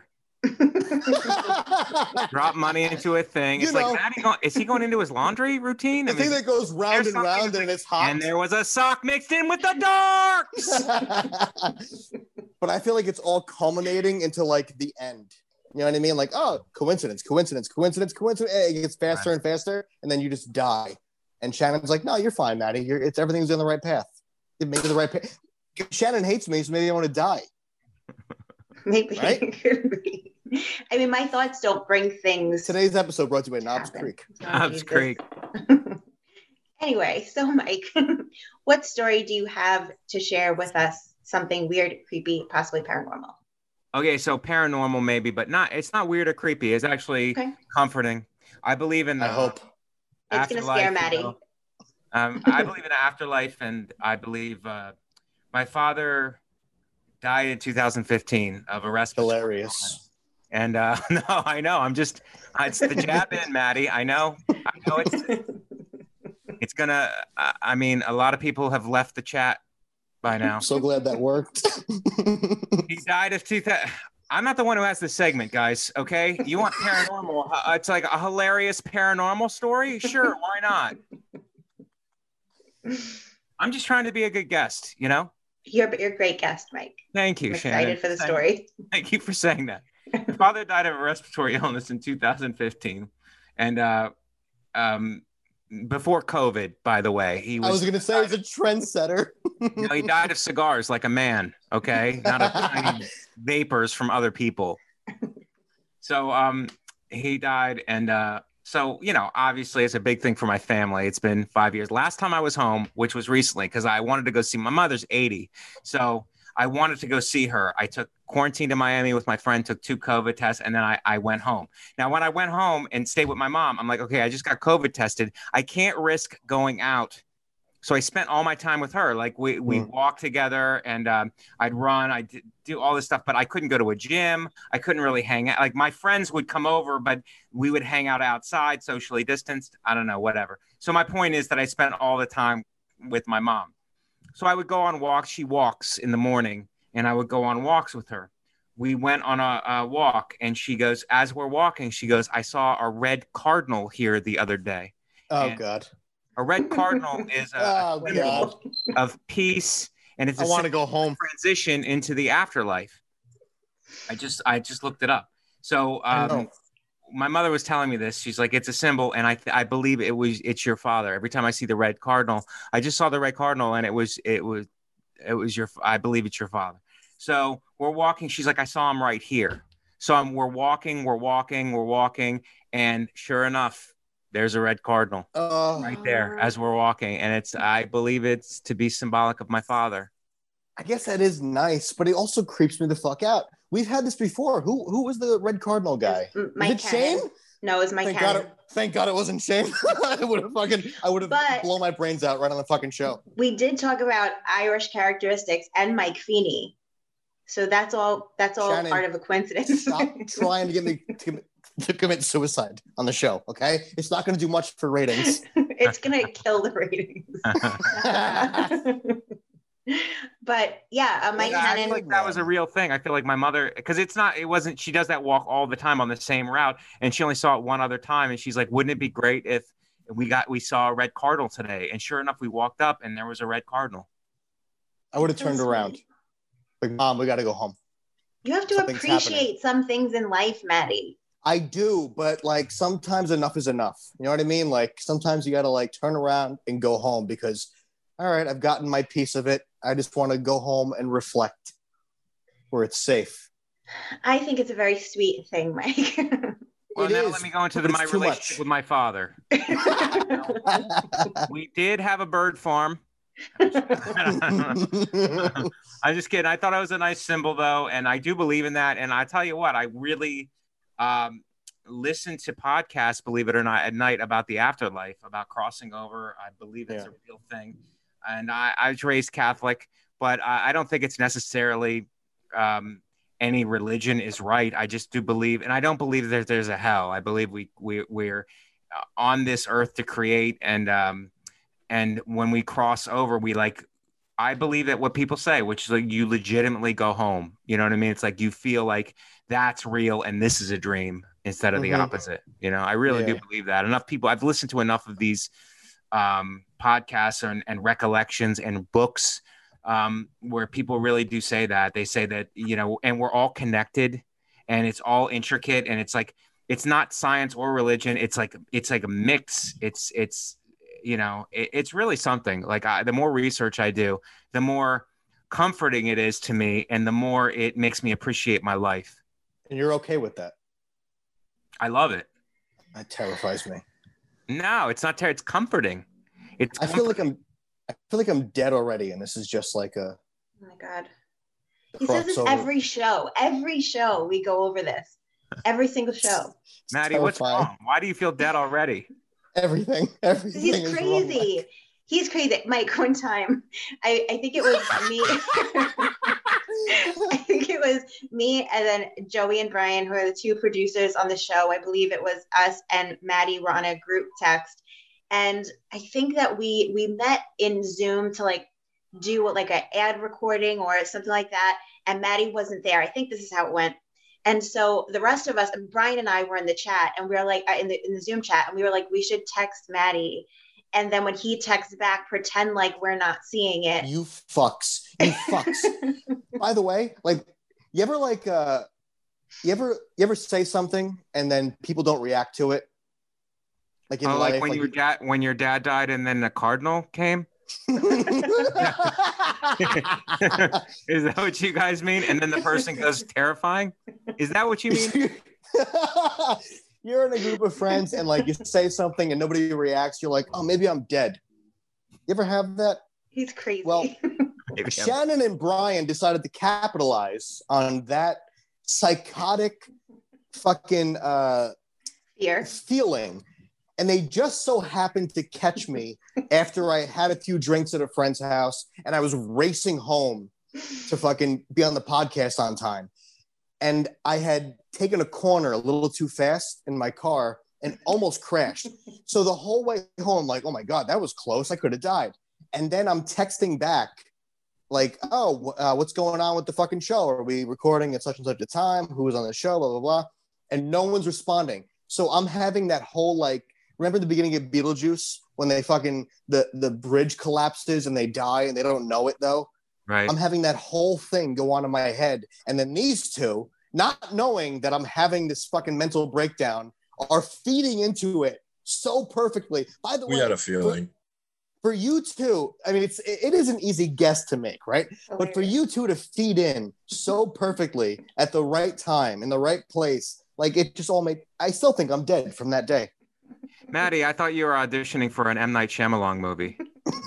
Drop money into a thing. It's like, is he going into his laundry routine? The thing that goes round and round and it's hot. And there was a sock mixed in with the darks. But I feel like it's all culminating into like the end. You know what I mean? Like, oh, coincidence. It gets faster and faster, and then you just die. And Shannon's like, no, you're fine, Maddie. Everything's on the right path. You're making the right path. Shannon hates me, so maybe I want to die. Maybe. Right? I mean, my thoughts don't bring things. Today's episode brought to you by Knobs happen. Creek. Knobs Creek. Anyway, so Mike, what story do you have to share with us? Something weird, creepy, possibly paranormal. Okay, so paranormal maybe, but it's not weird or creepy. It's actually comforting. I believe in the I hope. It's going to scare Maddie. I believe in the afterlife, and I believe my father died in 2015 of a respiratory Hilarious. illness. And no, I know. It's the jab in, Maddie. I know it's gonna, I mean, a lot of people have left the chat by now. I'm so glad that worked. He died of 2000. I'm not the one who has the segment, guys. Okay. You want paranormal? It's like a hilarious paranormal story. Sure. Why not? I'm just trying to be a good guest, you know? You're a great guest, Mike. Thank you, I'm Shannon. excited for the story. Thank you for saying that. My father died of a respiratory illness in 2015. And before COVID, by the way, I was going to say he's a trendsetter. No, he died of cigars like a man, okay? Not of tiny vapors from other people. So he died, and so, you know, obviously it's a big thing for my family. It's been 5 years. Last time I was home, which was recently, because I wanted to go see my mother's 80. So I wanted to go see her. I took quarantine to Miami with my friend, took 2 COVID tests, and then I went home. Now, when I went home and stayed with my mom, I'm like, okay, I just got COVID tested. I can't risk going out. So I spent all my time with her. Like we walked together, and I'd run, I'd do all this stuff, but I couldn't go to a gym. I couldn't really hang out. Like my friends would come over, but we would hang out outside, socially distanced. I don't know, whatever. So my point is that I spent all the time with my mom. So I would go on walks. She walks in the morning, and I would go on walks with her. We went on a walk, and she goes, as we're walking, she goes, I saw a red cardinal here the other day. Oh, and God. A red cardinal is a symbol of peace, and it's I want to go home. Transition into the afterlife. I just looked it up. So my mother was telling me this. She's like, it's a symbol, and I believe it's your father. Every time I see the red cardinal, I just saw the red cardinal, and it was your. I believe it's your father. So we're walking. She's like, I saw him right here. So we're walking, and sure enough, there's a red cardinal right there as we're walking. And I believe it's to be symbolic of my father. I guess that is nice, but it also creeps me the fuck out. We've had this before. Who was the red cardinal guy? Was it Shane? No, it was Mike Cannon. Thank God it wasn't Shane. I would have blown my brains out right on the fucking show. We did talk about Irish characteristics and Mike Feeney. So that's all Shannon, part of a coincidence. Stop trying to get me to commit suicide on the show, okay? It's not going to do much for ratings. It's going to kill the ratings. But yeah, Mike Cannon. I feel like that was a real thing. I feel like my mother, because she does that walk all the time on the same route, and she only saw it one other time, and she's like, wouldn't it be great if we saw a red cardinal today? And sure enough, we walked up and there was a red cardinal. I would have turned around. Like, Mom, we got to go home. You have to appreciate some things in life, Maddie. I do, but like sometimes enough is enough. You know what I mean? Like sometimes you got to like turn around and go home because, all right, I've gotten my piece of it. I just want to go home and reflect where it's safe. I think it's a very sweet thing, Mike. Well, now let me go into my relationship with my father. We did have a bird farm. I'm just kidding. I thought it was a nice symbol, though, and I do believe in that. And I tell you what, I really listen to podcasts, believe it or not, at night about the afterlife, about crossing over. I believe it's a real thing. And I was raised Catholic, but I don't think it's necessarily any religion is right. I just do believe, and I don't believe that there's a hell. I believe we're on this earth to create, and when we cross over, I believe that what people say, which is like you legitimately go home. You know what I mean? It's like you feel like that's real and this is a dream instead of the opposite. You know, I really do believe that. Enough people, I've listened to enough of these podcasts and recollections and books where people really do say that. They say that, you know, and we're all connected and it's all intricate, and it's like, it's not science or religion. It's like a mix. It's it's really something. Like the more research I do, the more comforting it is to me, and the more it makes me appreciate my life. And you're okay with that? I love it. That terrifies me. No, it's not. It's comforting. I feel like I'm dead already, and this is just like a. Oh my God. He says this every show. Every show we go over this. Every single show. Maddie, what's wrong? Why do you feel dead already? Everything. He's crazy. He's crazy. Mike, one time, I think it was me. I think it was me and then Joey and Brian, who are the two producers on the show. I believe it was us and Maddie were on a group text. And I think that we met in Zoom to like do like an ad recording or something like that. And Maddie wasn't there. I think this is how it went. And so the rest of us, Brian and I were in the chat, and we were like in the Zoom chat, and we were like, we should text Maddie. And then when he texts back, pretend like we're not seeing it. You fucks. By the way, like, you ever say something and then people don't react to it? Like in life, like when your dad died and then the cardinal came? Is that what you guys mean? And then the person goes terrifying? Is that what you mean? You're in a group of friends and like you say something and nobody reacts. You're like, oh, maybe I'm dead. You ever have that? He's crazy. Well, Shannon and Brian decided to capitalize on that psychotic fucking feeling. And they just so happened to catch me after I had a few drinks at a friend's house and I was racing home to fucking be on the podcast on time. And I had taken a corner a little too fast in my car and almost crashed. So the whole way home, like, oh my God, that was close. I could have died. And then I'm texting back like, what's going on with the fucking show? Are we recording at such and such a time? Who was on the show? Blah, blah, blah. And no one's responding. So I'm having that whole like, remember the beginning of Beetlejuice when they fucking, the bridge collapses and they die and they don't know it though? Right. I'm having that whole thing go on in my head. And then these two, not knowing that I'm having this fucking mental breakdown, are feeding into it so perfectly. By the way, we had a feeling. For you two, I mean, it is an easy guess to make, right? But for you two to feed in so perfectly at the right time, in the right place, like it just all made, I still think I'm dead from that day. Maddie, I thought you were auditioning for an M. Night Shyamalan movie.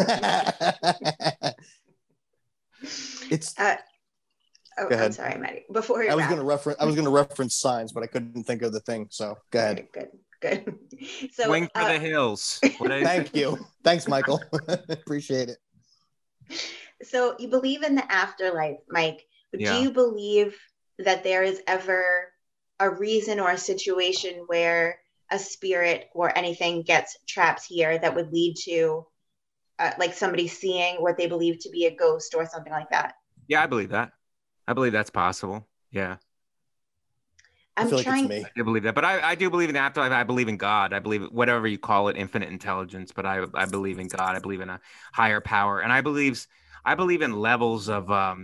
It's. I'm sorry, Maddie. Before I was going to reference Signs, but I couldn't think of the thing. So go ahead. Good. So Swing for the hills. Thank you. Thanks, Michael. Appreciate it. So you believe in the afterlife, Mike? Yeah. Do you believe that there is ever a reason or a situation where a spirit or anything gets trapped here that would lead to like somebody seeing what they believe to be a ghost or something like that? Yeah, I believe that. I believe that's possible. Yeah. I feel like it's me. I do believe that, but I do believe in the afterlife. I believe in God. I believe whatever you call it, infinite intelligence, but I believe in God. I believe in a higher power. And I believe in levels of, I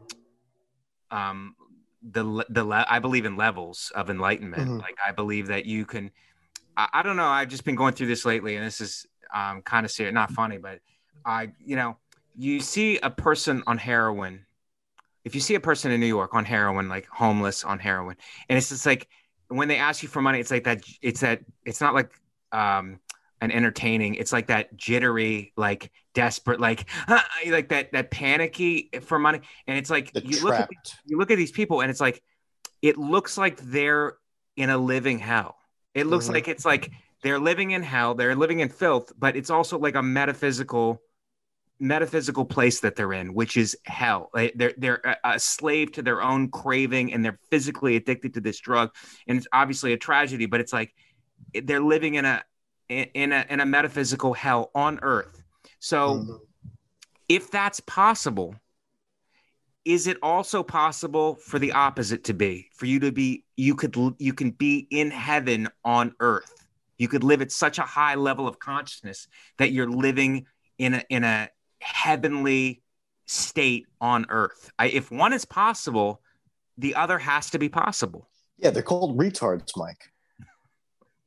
believe in levels of enlightenment. Mm-hmm. Like I believe that you can, I don't know. I've just been going through this lately and this is kind of serious, not funny, but you see a person on heroin. If you see a person in New York on heroin, like homeless on heroin, and it's just like when they ask you for money, it's like that. It's not like an entertaining. It's like that jittery, like desperate, like that panicky for money. And it's like you look at these people, and it's like it looks like they're in a living hell. It looks like it's like they're living in hell. They're living in filth, but it's also like a metaphysical place that they're in, which is hell. They're a slave to their own craving, and they're physically addicted to this drug, and it's obviously a tragedy, but it's like they're living in a metaphysical hell on earth. So if that's possible, is it also possible for the opposite to be, for you to be, you can be in heaven on earth? You could live at such a high level of consciousness that you're living in a heavenly state on earth. If one is possible, the other has to be possible. Yeah, they're called retards, Mike.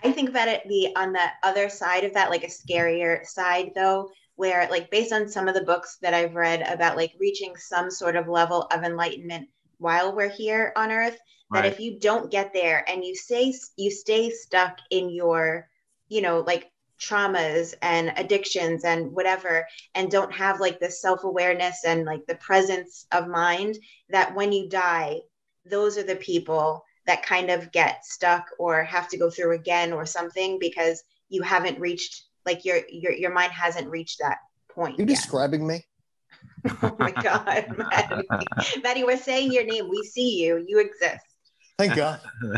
I think about it on the other side of that, like a scarier side though, where like based on some of the books that I've read about like reaching some sort of level of enlightenment while we're here on Earth, that if you don't get there and you stay stuck in your, like traumas and addictions and whatever, and don't have like the self-awareness and like the presence of mind, that when you die, those are the people that kind of get stuck or have to go through again or something, because you haven't reached, like your mind hasn't reached that point. You're yet. describing me? Oh my God, Maddie. Maddie, we're saying your name. We see you. You exist. Thank God.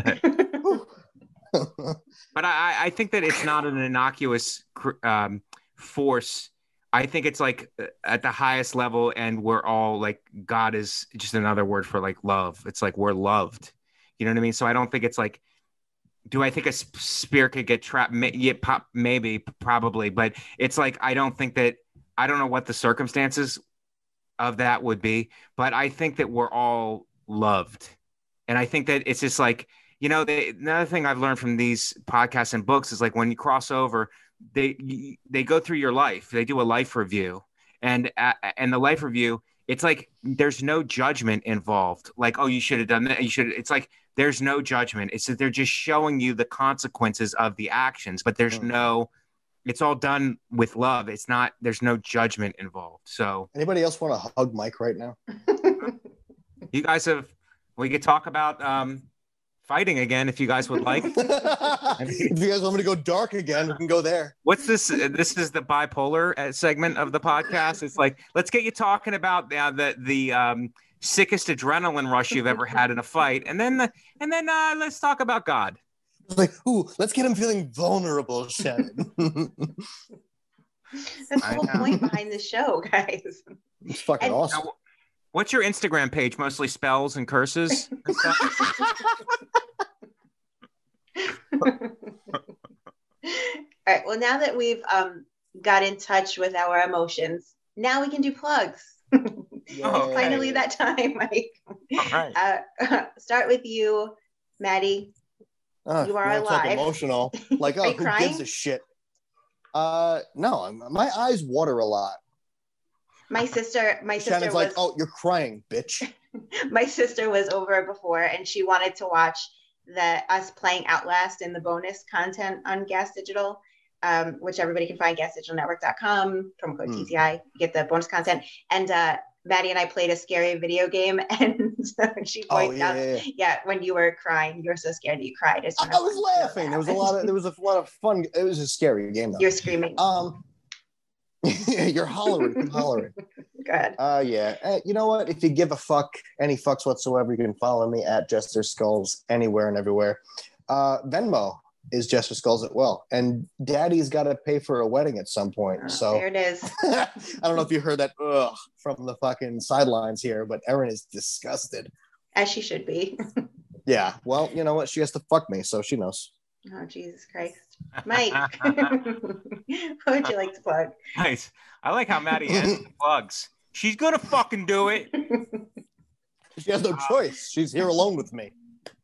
But I think that it's not an innocuous force. I think it's like at the highest level, and we're all like, God is just another word for like love. It's like we're loved. You know what I mean? So I don't think it's like, do I think a spear could get trapped? Maybe, probably. But it's like, I don't know what the circumstances of that would be, but I think that we're all loved. And I think that it's just like, another thing I've learned from these podcasts and books is like when you cross over, they go through your life. They do a life review, and the life review, it's like there's no judgment involved. Like, oh, you should have done that. It's like there's no judgment. It's that they're just showing you the consequences of the actions, but there's it's all done with love. There's no judgment involved. So anybody else want to hug Mike right now? You guys we could talk about fighting again if you guys would like. If you guys want me to go dark again, we can go there. What's this? This is the bipolar segment of the podcast. It's like, let's get you talking about the sickest adrenaline rush you've ever had in a fight, and then let's talk about God. It's like, ooh, let's get him feeling vulnerable, Shannon. That's the whole point behind the show, guys. It's fucking awesome. Now, what's your Instagram page? Mostly spells and curses and stuff? All right. Well, now that we've got in touch with our emotions, now we can do plugs. Finally, that time, Mike. All right. Start with you, Maddie. You are alive. Emotional. Like, oh, who crying? gives a shit? No, my eyes water a lot. My sister Shannon's like, oh, you're crying, bitch. My sister was over before, and she wanted to watch us playing Outlast in the bonus content on Gas Digital, which everybody can find, gasdigitalnetwork.com, promo code TCI, get the bonus content. And Maddie and I played a scary video game, and she points out, when you were crying, you were so scared that you cried. I was laughing. There was a lot of fun. It was a scary game, though. You're screaming. You're hollering. Go ahead. You know what? If you give a fuck, any fucks whatsoever, you can follow me at Jester Skulls anywhere and everywhere. Venmo is Jester Skulls as well. And Daddy's got to pay for a wedding at some point. So there it is. I don't know if you heard that from the fucking sidelines here, but Erin is disgusted. As she should be. Yeah. Well, you know what? She has to fuck me, so she knows. Oh, Jesus Christ. Mike, what would you like to plug? Nice. I like how Maddie ends the plugs. She's going to fucking do it. She has no choice. She's here alone with me.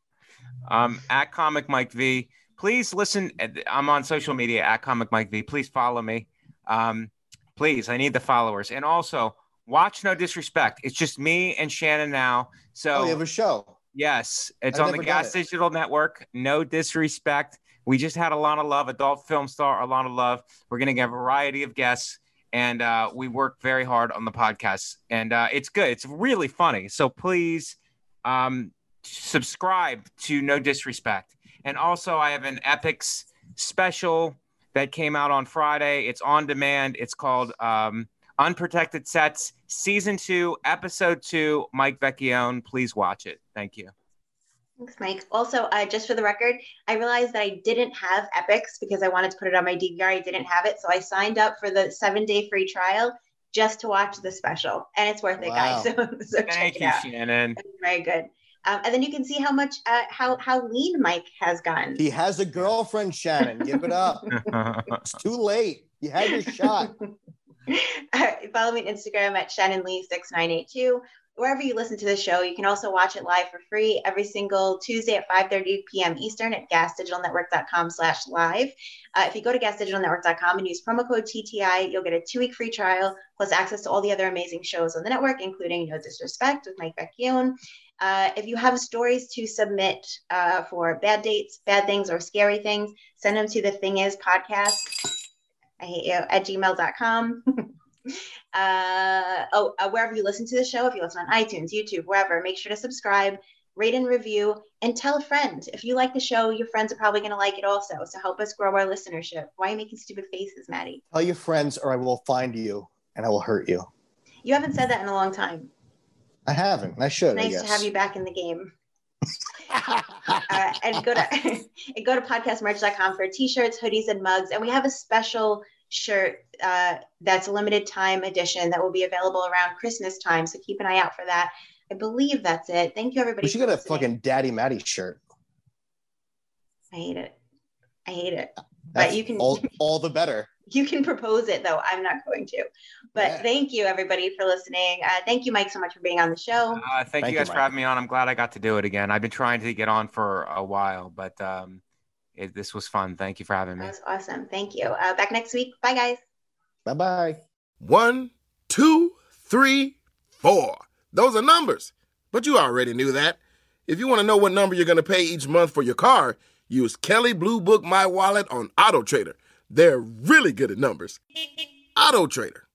At Comic Mike V. Please listen. I'm on social media at Comic Mike V. Please follow me. Please, I need the followers. And also, watch No Disrespect. It's just me and Shannon now. So you have a show. Yes, it's on the Gas Digital Network. No Disrespect. We just had Alana Love, adult film star Alana Love. We're going to get a variety of guests, and we work very hard on the podcast. And it's good. It's really funny. So please subscribe to No Disrespect. And also, I have an Epics special that came out on Friday. It's on demand. It's called Unprotected Sets, Season 2, Episode 2, Mike Vecchione. Please watch it. Thank you. Thanks, Mike. Also, just for the record, I realized that I didn't have Epics because I wanted to put it on my DVR. I didn't have it, so I signed up for the 7-day free trial just to watch the special, and it's worth it, guys. So check it out. Shannon. It's very good. And then you can see how much, how lean Mike has gotten. He has a girlfriend, Shannon. Give it up. It's too late. You had your shot. Follow me on Instagram at ShannonLee6982, wherever you listen to the show. You can also watch it live for free every single Tuesday at 5:30 p.m. Eastern at gasdigitalnetwork.com/live. If you go to gasdigitalnetwork.com and use promo code TTI, you'll get a 2-week free trial plus access to all the other amazing shows on the network, including No Disrespect with Mike Vecchione. If you have stories to submit for bad dates, bad things, or scary things, send them to the Thing Is Podcast, I hate you, at gmail.com. Wherever you listen to the show, if you listen on iTunes, YouTube, wherever, make sure to subscribe, rate and review, and tell a friend. If you like the show, your friends are probably going to like it also. So help us grow our listenership. Why are you making stupid faces, Maddie? Tell your friends or I will find you and I will hurt you. You haven't said that in a long time. I haven't. I should. Nice to have you back in the game. And go to podcastmerch.com for t-shirts, hoodies, and mugs. And we have a special shirt that's a limited time edition that will be available around Christmas time. So keep an eye out for that. I believe that's it. Thank you, everybody. We should get a fucking Daddy Maddie shirt. I hate it. That's but you can all the better. You can propose it, though. I'm not going to. But Thank you, everybody, for listening. Thank you, Mike, so much for being on the show. Thank you guys for having me on. I'm glad I got to do it again. I've been trying to get on for a while, but this was fun. Thank you for having me. That was awesome. Thank you. Back next week. Bye, guys. Bye-bye. 1, 2, 3, 4. Those are numbers, but you already knew that. If you want to know what number you're going to pay each month for your car, use Kelley Blue Book My Wallet on Auto Trader. They're really good at numbers. Auto Trader.